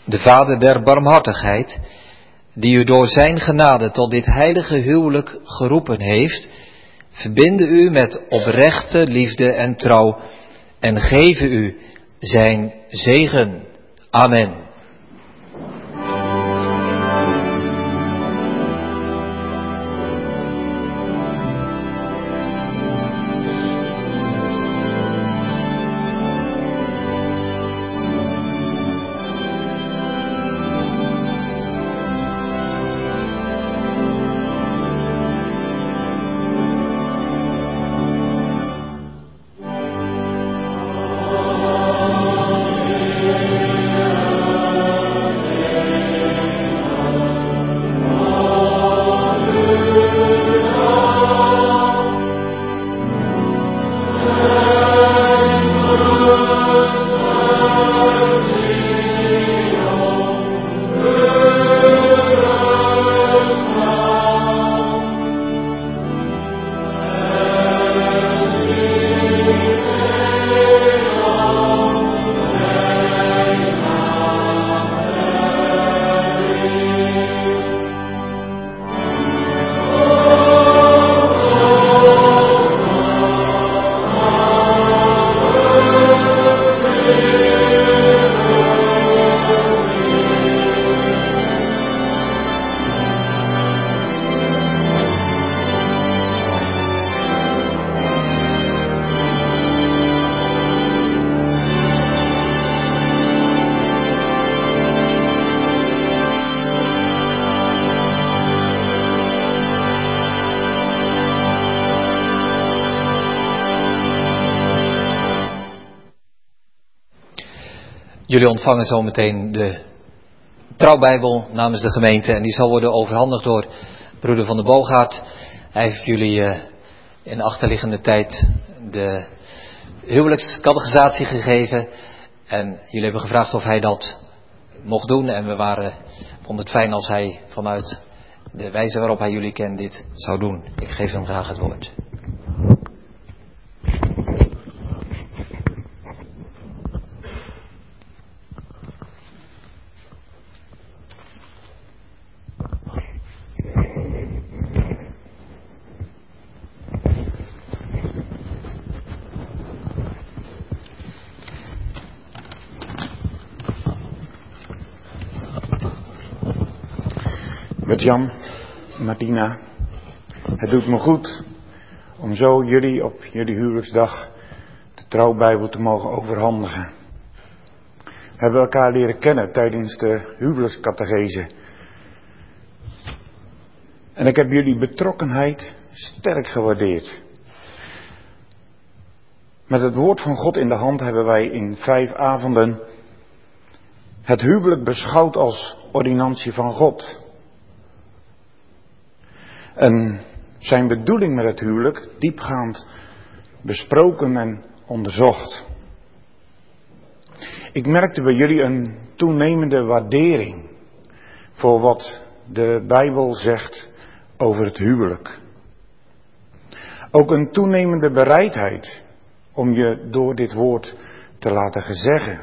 de Vader der barmhartigheid, die u door zijn genade tot dit heilige huwelijk geroepen heeft, verbinde u met oprechte liefde en trouw en geven u zijn zegen. Amen. Jullie ontvangen zometeen de trouwbijbel namens de gemeente en die zal worden overhandigd door broeder Van der Boogaard. Hij heeft jullie in de achterliggende tijd de huwelijkscatechisatie gegeven en jullie hebben gevraagd of hij dat mocht doen en we vonden het fijn als hij vanuit de wijze waarop hij jullie kent dit zou doen. Ik geef hem graag het woord. Met Jan, Martina, het doet me goed om zo jullie op jullie huwelijksdag de trouwbijbel te mogen overhandigen. We hebben elkaar leren kennen tijdens de huwelijkscatechese. En ik heb jullie betrokkenheid sterk gewaardeerd. Met het woord van God in de hand hebben wij in 5 avonden het huwelijk beschouwd als ordinantie van God. En zijn bedoeling met het huwelijk diepgaand besproken en onderzocht. Ik merkte bij jullie een toenemende waardering voor wat de Bijbel zegt over het huwelijk. Ook een toenemende bereidheid om je door dit woord te laten gezeggen.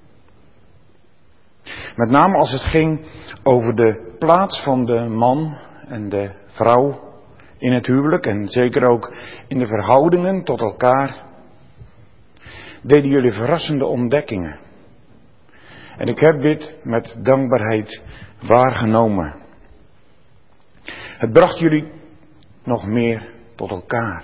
Met name als het ging over de plaats van de man en de vrouw in het huwelijk en zeker ook in de verhoudingen tot elkaar, deden jullie verrassende ontdekkingen. En ik heb dit met dankbaarheid waargenomen. Het bracht jullie nog meer tot elkaar.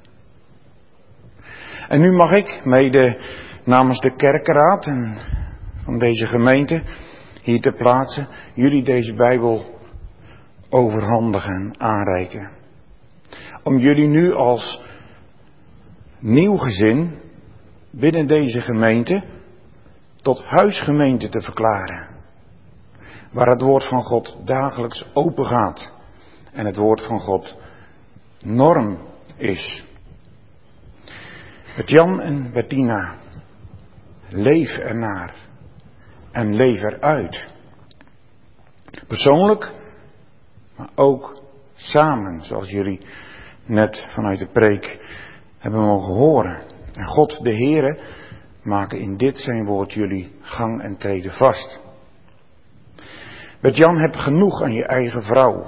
En nu mag ik, mede namens de kerkenraad en van deze gemeente, hier ter plaatse, jullie deze Bijbel overhandigen en aanreiken. Om jullie nu als nieuw gezin binnen deze gemeente tot huisgemeente te verklaren. Waar het woord van God dagelijks open gaat. En het woord van God norm is. Met Jan en Bettina, leef ernaar en leef eruit. Persoonlijk, maar ook samen, zoals jullie net vanuit de preek hebben mogen horen. En God de Heere maken in dit zijn woord jullie gang en treden vast. Bert-Jan, heb genoeg aan je eigen vrouw.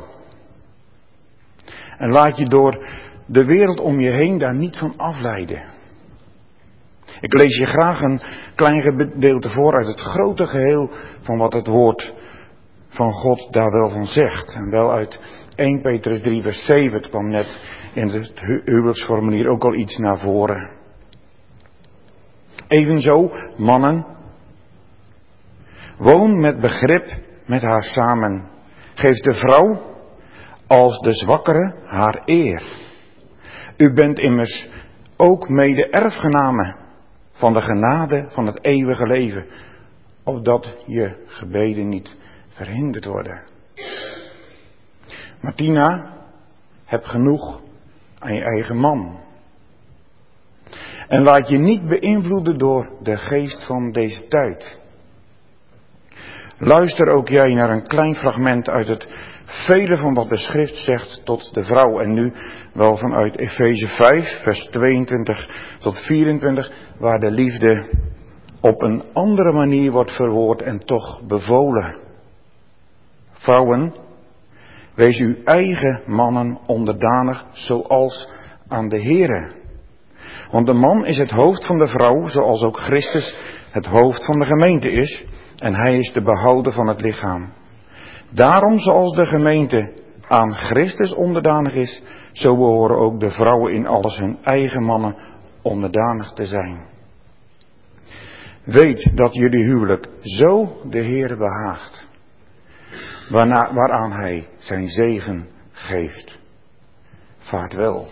En laat je door de wereld om je heen daar niet van afleiden. Ik lees je graag een klein gedeelte voor uit het grote geheel van wat het woord van God daar wel van zegt. En wel uit 1 Petrus 3 vers 7. Het kwam net in het huwelijksformulier ook al iets naar voren. Evenzo, mannen, woon met begrip met haar samen. Geef de vrouw als de zwakkere haar eer. U bent immers ook mede erfgenamen van de genade van het eeuwige leven, opdat je gebeden niet verhinderd worden. Martina, heb genoeg aan je eigen man. En laat je niet beïnvloeden door de geest van deze tijd. Luister ook jij naar een klein fragment uit het vele van wat de schrift zegt tot de vrouw. En nu wel vanuit Efeze 5, vers 22 tot 24, waar de liefde op een andere manier wordt verwoord en toch bevolen. Vrouwen, wees uw eigen mannen onderdanig zoals aan de Here. Want de man is het hoofd van de vrouw, zoals ook Christus het hoofd van de gemeente is. En hij is de behouder van het lichaam. Daarom, zoals de gemeente aan Christus onderdanig is, zo behoren ook de vrouwen in alles hun eigen mannen onderdanig te zijn. Weet dat jullie huwelijk zo de Heer behaagt, waaraan hij zijn zegen geeft. Vaart wel.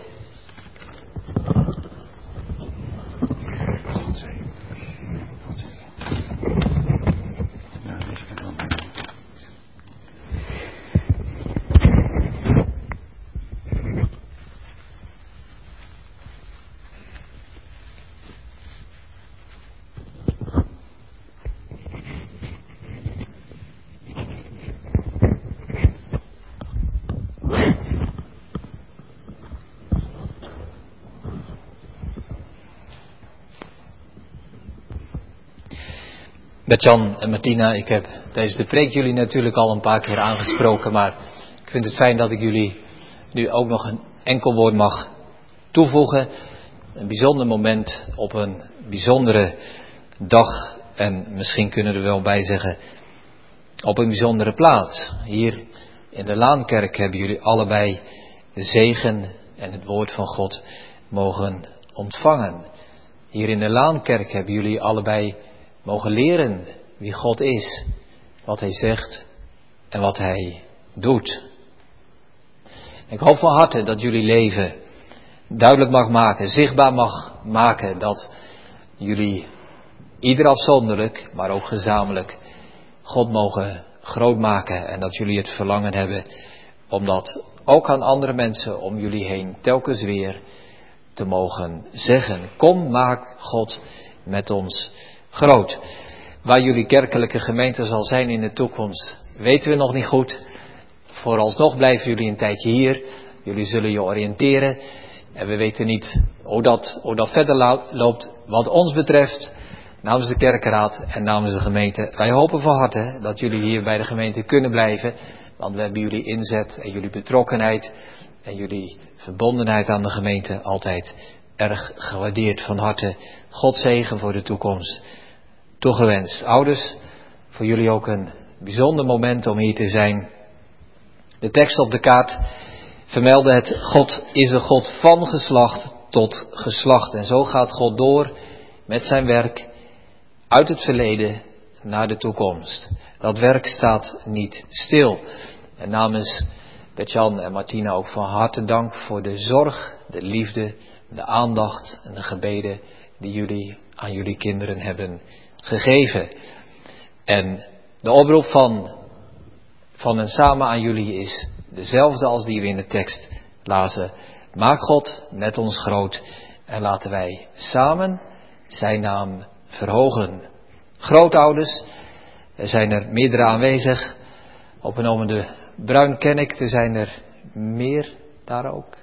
Bert-Jan en Martina, ik heb tijdens de preek jullie natuurlijk al een paar keer aangesproken, maar ik vind het fijn dat ik jullie nu ook nog een enkel woord mag toevoegen. Een bijzonder moment op een bijzondere dag en misschien kunnen we er wel bij zeggen op een bijzondere plaats. Hier in de Laankerk hebben jullie allebei de zegen en het woord van God mogen ontvangen. Hier in de Laankerk hebben jullie allebei mogen leren wie God is, wat Hij zegt en wat Hij doet. Ik hoop van harte dat jullie leven duidelijk mag maken, zichtbaar mag maken, dat jullie ieder afzonderlijk, maar ook gezamenlijk God mogen groot maken en dat jullie het verlangen hebben om dat ook aan andere mensen om jullie heen telkens weer te mogen zeggen. Kom, maak God met ons groot. Waar jullie kerkelijke gemeente zal zijn in de toekomst, weten we nog niet goed. Vooralsnog blijven jullie een tijdje hier. Jullie zullen je oriënteren. En we weten niet hoe dat verder loopt. Wat ons betreft, namens de kerkenraad en namens de gemeente. Wij hopen van harte dat jullie hier bij de gemeente kunnen blijven. Want we hebben jullie inzet en jullie betrokkenheid en jullie verbondenheid aan de gemeente altijd erg gewaardeerd. Van harte God zegen voor de toekomst toegewenst. Ouders, voor jullie ook een bijzonder moment om hier te zijn. De tekst op de kaart vermeldde het: God is de God van geslacht tot geslacht. En zo gaat God door met zijn werk uit het verleden naar de toekomst. Dat werk staat niet stil. En namens Bert-Jan en Martina ook van harte dank voor de zorg, de liefde, de aandacht en de gebeden die jullie aan jullie kinderen hebben gegeven. En de oproep van en samen aan jullie is dezelfde als die we in de tekst lazen. Maak God met ons groot en laten wij samen zijn naam verhogen. Grootouders, er zijn er meerdere aanwezig. Opgenomen de Bruin ken ik, er zijn er meer daar ook.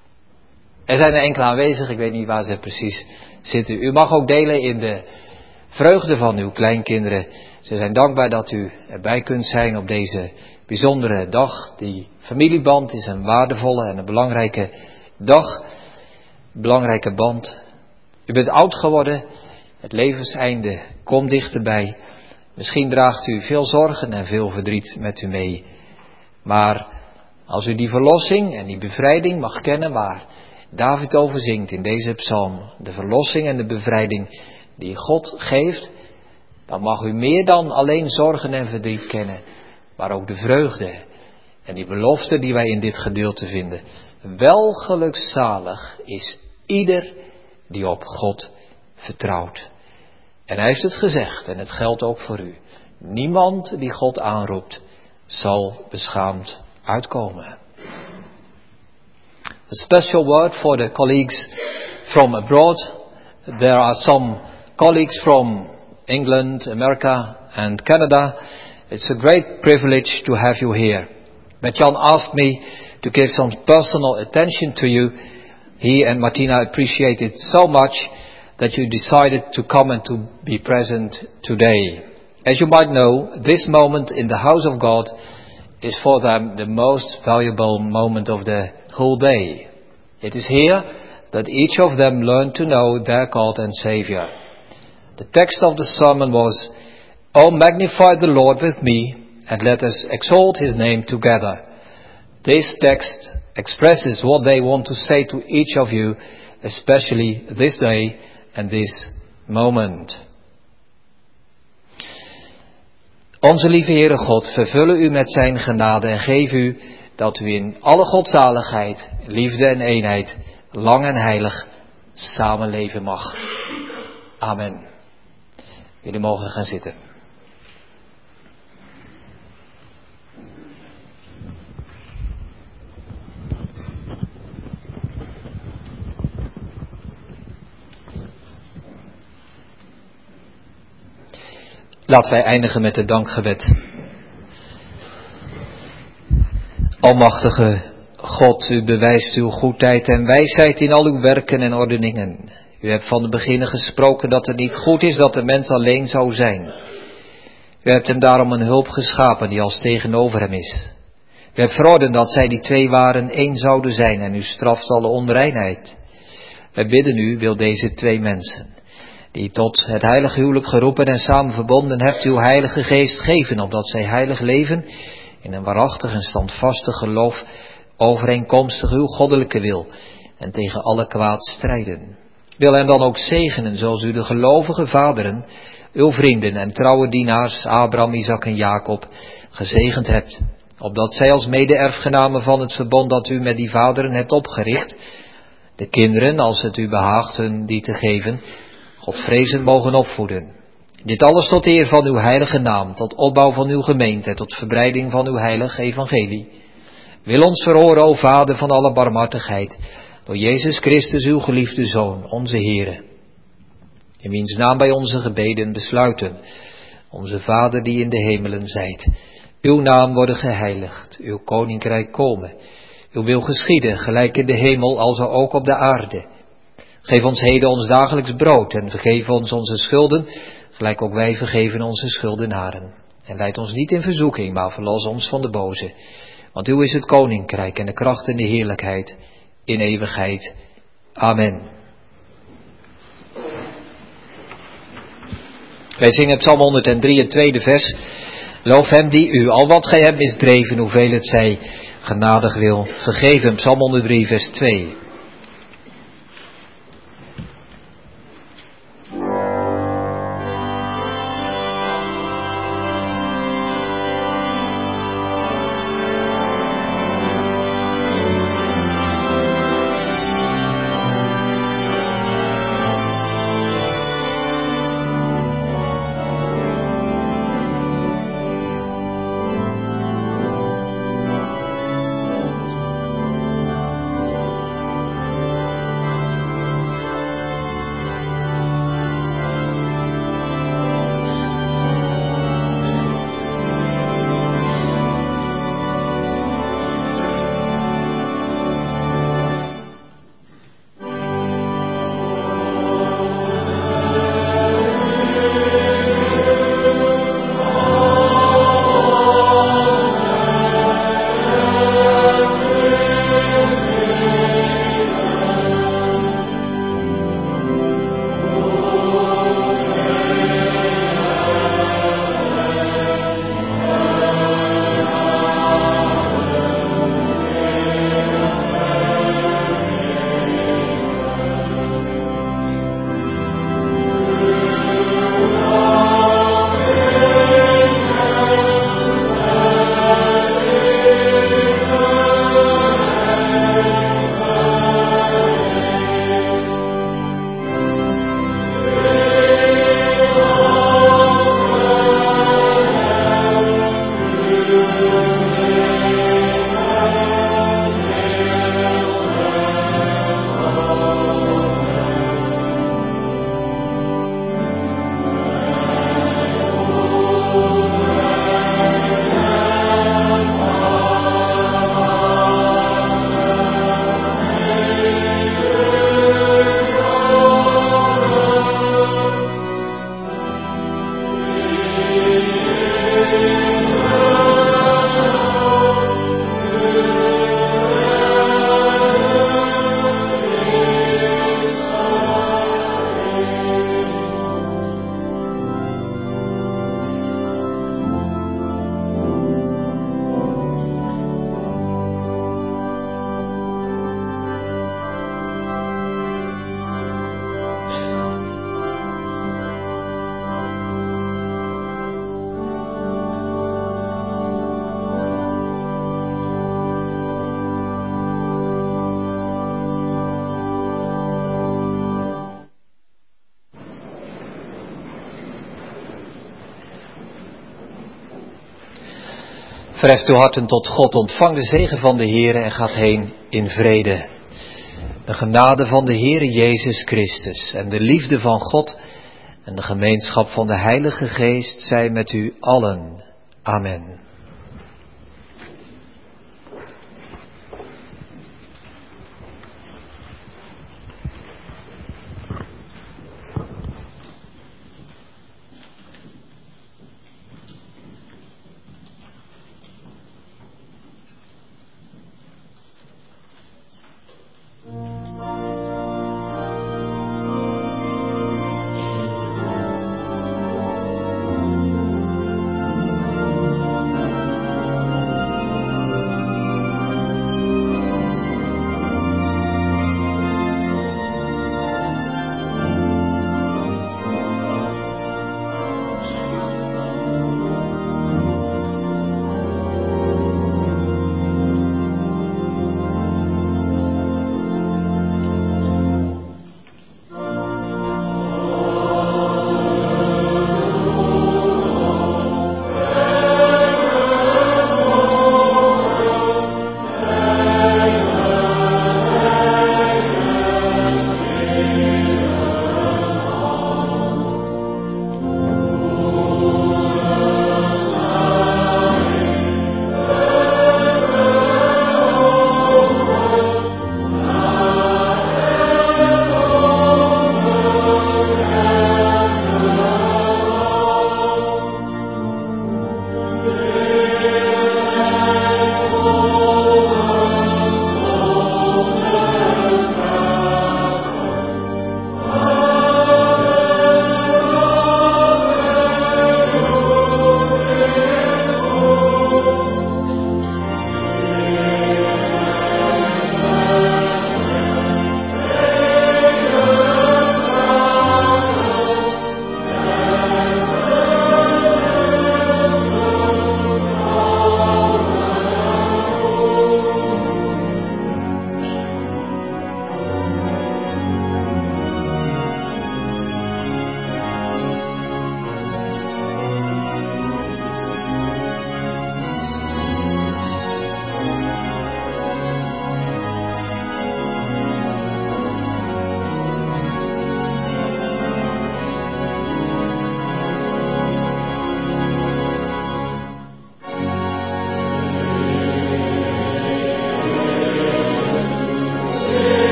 Er zijn er enkele aanwezig, ik weet niet waar ze precies zitten. U mag ook delen in de vreugde van uw kleinkinderen. Ze zijn dankbaar dat u erbij kunt zijn op deze bijzondere dag. Die familieband is een waardevolle en een belangrijke dag, een belangrijke band. U bent oud geworden, het levenseinde komt dichterbij. Misschien draagt u veel zorgen en veel verdriet met u mee. Maar als u die verlossing en die bevrijding mag kennen waar David over zingt in deze psalm, de verlossing en de bevrijding die God geeft, dan mag u meer dan alleen zorgen en verdriet kennen, maar ook de vreugde en die belofte die wij in dit gedeelte vinden. Welgelukzalig is ieder die op God vertrouwt. En hij heeft het gezegd, en het geldt ook voor u. Niemand die God aanroept, zal beschaamd uitkomen. A special word for the colleagues from abroad. There are some colleagues from England, America and Canada. It's a great privilege to have you here. But Jan asked me to give some personal attention to you. He and Martina appreciate it so much that you decided to come and to be present today. As you might know, this moment in the house of God is for them the most valuable moment of the whole day. It is here that each of them learned to know their God and Savior. The text of the sermon was, "Oh, magnify the Lord with me, and let us exalt his name together." This text expresses what they want to say to each of you, especially this day and this moment. Onze lieve Heere God, vervullen u met zijn genade en geef u dat u in alle godzaligheid, liefde en eenheid, lang en heilig samenleven mag. Amen. Jullie mogen gaan zitten. Laten wij eindigen met het dankgebed. Almachtige God, u bewijst uw goedheid en wijsheid in al uw werken en ordeningen. U hebt van de beginnen gesproken dat het niet goed is dat de mens alleen zou zijn. U hebt hem daarom een hulp geschapen die als tegenover hem is. U hebt verordend dat zij die twee waren één zouden zijn en u straft alle onreinheid. Wij bidden u, wil deze twee mensen, die tot het heilige huwelijk geroepen en samen verbonden hebt, uw heilige geest geven, opdat zij heilig leven in een waarachtig en standvastig geloof, overeenkomstig uw goddelijke wil en tegen alle kwaad strijden. Wil hen dan ook zegenen, zoals u de gelovige vaderen, uw vrienden en trouwe dienaars Abraham, Isaac en Jacob gezegend hebt, opdat zij als mede-erfgenamen van het verbond dat u met die vaderen hebt opgericht, de kinderen, als het u behaagt hun die te geven, Godvrezend mogen opvoeden. Dit alles tot eer van uw heilige naam, tot opbouw van uw gemeente, tot verbreiding van uw heilige evangelie. Wil ons verhoren, o Vader van alle barmhartigheid, door Jezus Christus, uw geliefde Zoon, onze Heere. In wiens naam wij onze gebeden besluiten, onze Vader die in de hemelen zijt. Uw naam worden geheiligd, uw koninkrijk komen. Uw wil geschieden, gelijk in de hemel, alzo ook op de aarde. Geef ons heden ons dagelijks brood en vergeef ons onze schulden, gelijk ook wij vergeven onze schuldenaren. En leid ons niet in verzoeking, maar verlos ons van de boze. Want uw is het koninkrijk en de kracht en de heerlijkheid in eeuwigheid. Amen. Wij zingen Psalm 103, het tweede vers. Loof hem die u, al wat gij hebt misdreven, hoeveel het zij, genadig wil vergeven. Psalm 103, vers 2. Verheft uw harten tot God, ontvang de zegen van de Heere en gaat heen in vrede. De genade van de Heere Jezus Christus en de liefde van God en de gemeenschap van de Heilige Geest zij met u allen. Amen.